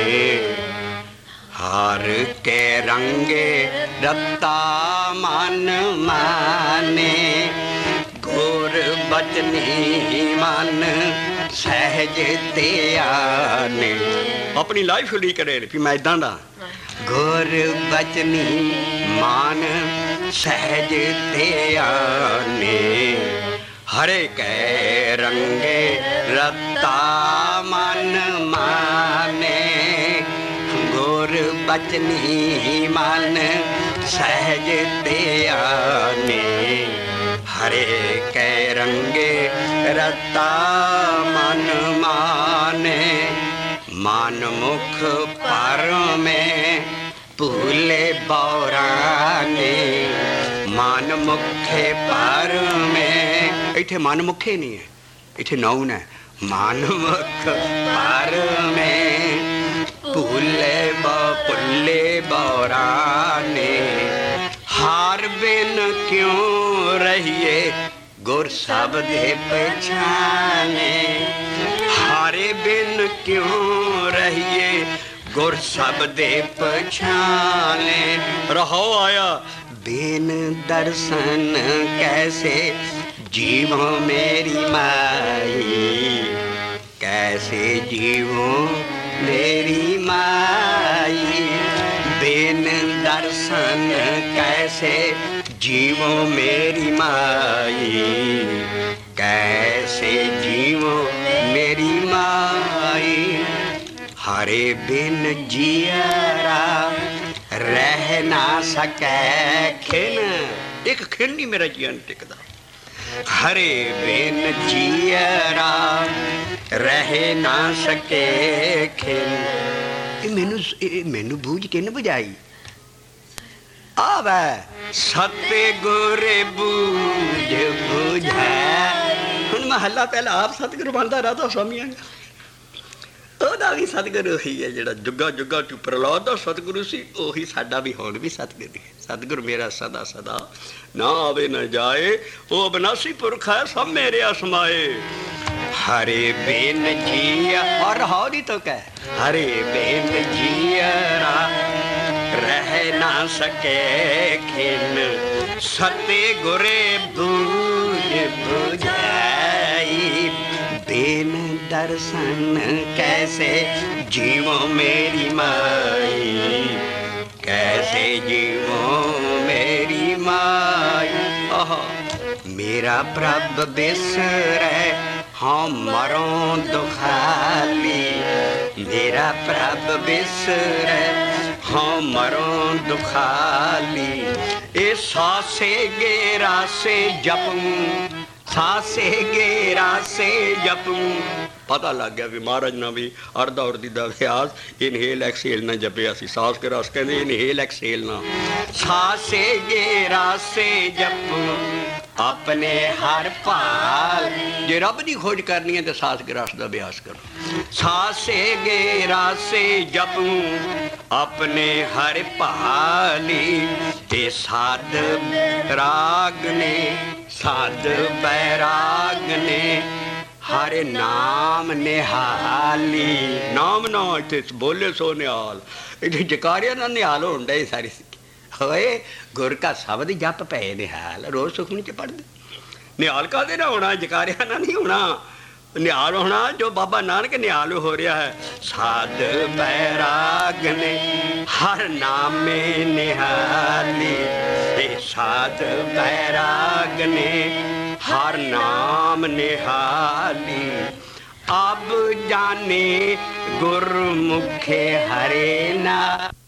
ਹਰ ਕੇ ਰੰਗੇ ਰਤਾ ਮਨ ਮਾਨੇ। ਗੁਰ ਬਚਨੀ ਮਨ ਸਹਿਜ ਧਿਆਨੇ, ਆਪਣੀ ਲਾਈਫ ਲਈ ਕਰੇ ਵੀ ਮੈਂ ਇੱਦਾਂ ਦਾ। ਗੁਰ ਬਚਨੀ ਮਨ ਸਹਿਜ ਧਿਆਨੇ, ਹਰੇ ਕੈ ਰੰਗੇ ਰਤਾ ਮਨ ਮਾਨੇ। ਗੁਰ ਬਚਨੀ ਮਨ ਸਹਿਜ ਧਿਆਨੇ, ਹਰੇ ਕੈ ਰੰਗੇ ਰਤਾ ਮਨ ਮਾਨੇ। ਮਨ ਮੁਖ ਪਰਮੇ ਭੂਲੇ ਬੌਰਾਨੇ, ਮਨ ਮੁਖੇ ਪਰਮੇ, ਇੱਥੇ ਮਨ ਮੁਖੇ ਨਹੀਂ ਹੈ, ਇੱਥੇ ਨਾਉਨ ਹੈ। ਮਨ ਮੁਖ ਪਰਮੇ ਭੂਲੇ ਭੁੱਲੇ ਬੌਰਾਨੇ, ਹਾਰ ਬਿਨ ਕਿਉਂ ਰਹੀਏ ਗੁਰ ਸ਼ਬਦੇ ਪਛਾਨੇ। ਹਾਰੇ ਬਿਨ ਕਿਉਂ ਰਹੀਏ ਗੁਰ ਸ਼ਬਦੇ ਪਛਾਨੇ। ਰਹੋ ਆਇਆ ਬਿਨ ਦਰਸ਼ਨ ਕੈਸੇ ਜੀਵੋ ਮੇਰੀ ਮਾਈ, कैसे जीवो मेरी माई, बिन दर्शन कैसे जीवो मेरी माई, कैसे जीवो मेरी माई। हरे बिन जियरा रह ना सके खिन, एक खिन नहीं मेरा जीवन टिकदा। हरे बिन जियरा रह ना सके खिन। मैनू बूझ के न बुझाई आवे सते गोरे बूझ बुझा। हुण महला पहला आप सतगुरु बनता रहा तो स्वामिया ਉਹਦਾ ਵੀ ਸਤਿਗੁਰੂ ਹੀ ਹੈ ਜਿਹੜਾ ਜੁੱਗਾ ਜੁੱਗਾ ਤੂੰ ਪ੍ਰਹਲਾਦ ਦਾ ਸਤਿਗੁਰੂ ਸੀ, ਉਹੀ ਸਾਡਾ ਵੀ ਹੁਣ ਵੀ ਸਤਿਗੁਰੂ ਹੈ। ਸਤਿਗੁਰੂ ਮੇਰਾ ਸਦਾ ਸਦਾ ਨਾ ਆਵੇ ਨਾ ਜਾਏ, ਉਹ ਅਬਨਾਸੀ ਪੁਰਖ ਹੈ ਸਭ ਮੇਰੇ ਅਸਮਾਏ। ਹਰੇ ਬਿਨ ਜੀਆ ਔਰ ਹੌਲੀ ਤੋਂ ਕਹਿ, ਹਰੇ ਬਿਨ ਜੀਅਰਾ ਰਹਿ ਨਾ ਸਕੇ ਖਿਨ, ਸਤੇ ਗੁਰੇ ਬੂਝ ਬੁਝਾਈ। बिन दर्शन कैसे जीवो मेरी माई, कैसे जीवो मेरी माई। आहा मेरा प्रभ बिसरै हाँ मरों दुखाली, मेरा प्रभ बिसरै हाँ मरों दुखाली। ए सासे गेरा से जपूं, सासे गेरा से जपूं। पता लग गया भी महाराज ना भी अर्धा उर्दी का अभ्यास इनहेल एक्सेल ना जपिया सी। सास के रस कहते इनहेल एक्सेल ना। सासे गेरा से जपूं अपने हर पाल। जे रब की खोज करनी है तो सास गिरास का अभ्यास करो। सासे गेरा से जपूं अपने हर पाली। ते साध राग ने साध बैराग ने हर नाम निहाली। नाम ना इतने बोले सो निहाल, इतने जकारिया ना निहाल होंडा ही सारी होए। गुर का शब्द जप पे निहाल, रोज सुखनी च पढ़ दे। निहाल का ना होना, जकारिया ना नहीं होना। निहाल होना जो बाबा नानक निहाल हो रहा है। साध बैराग ने हर नाम में निहाली। साध बैराग ने हर नाम निहाली। अब जाने गुरमुखे हरे ना।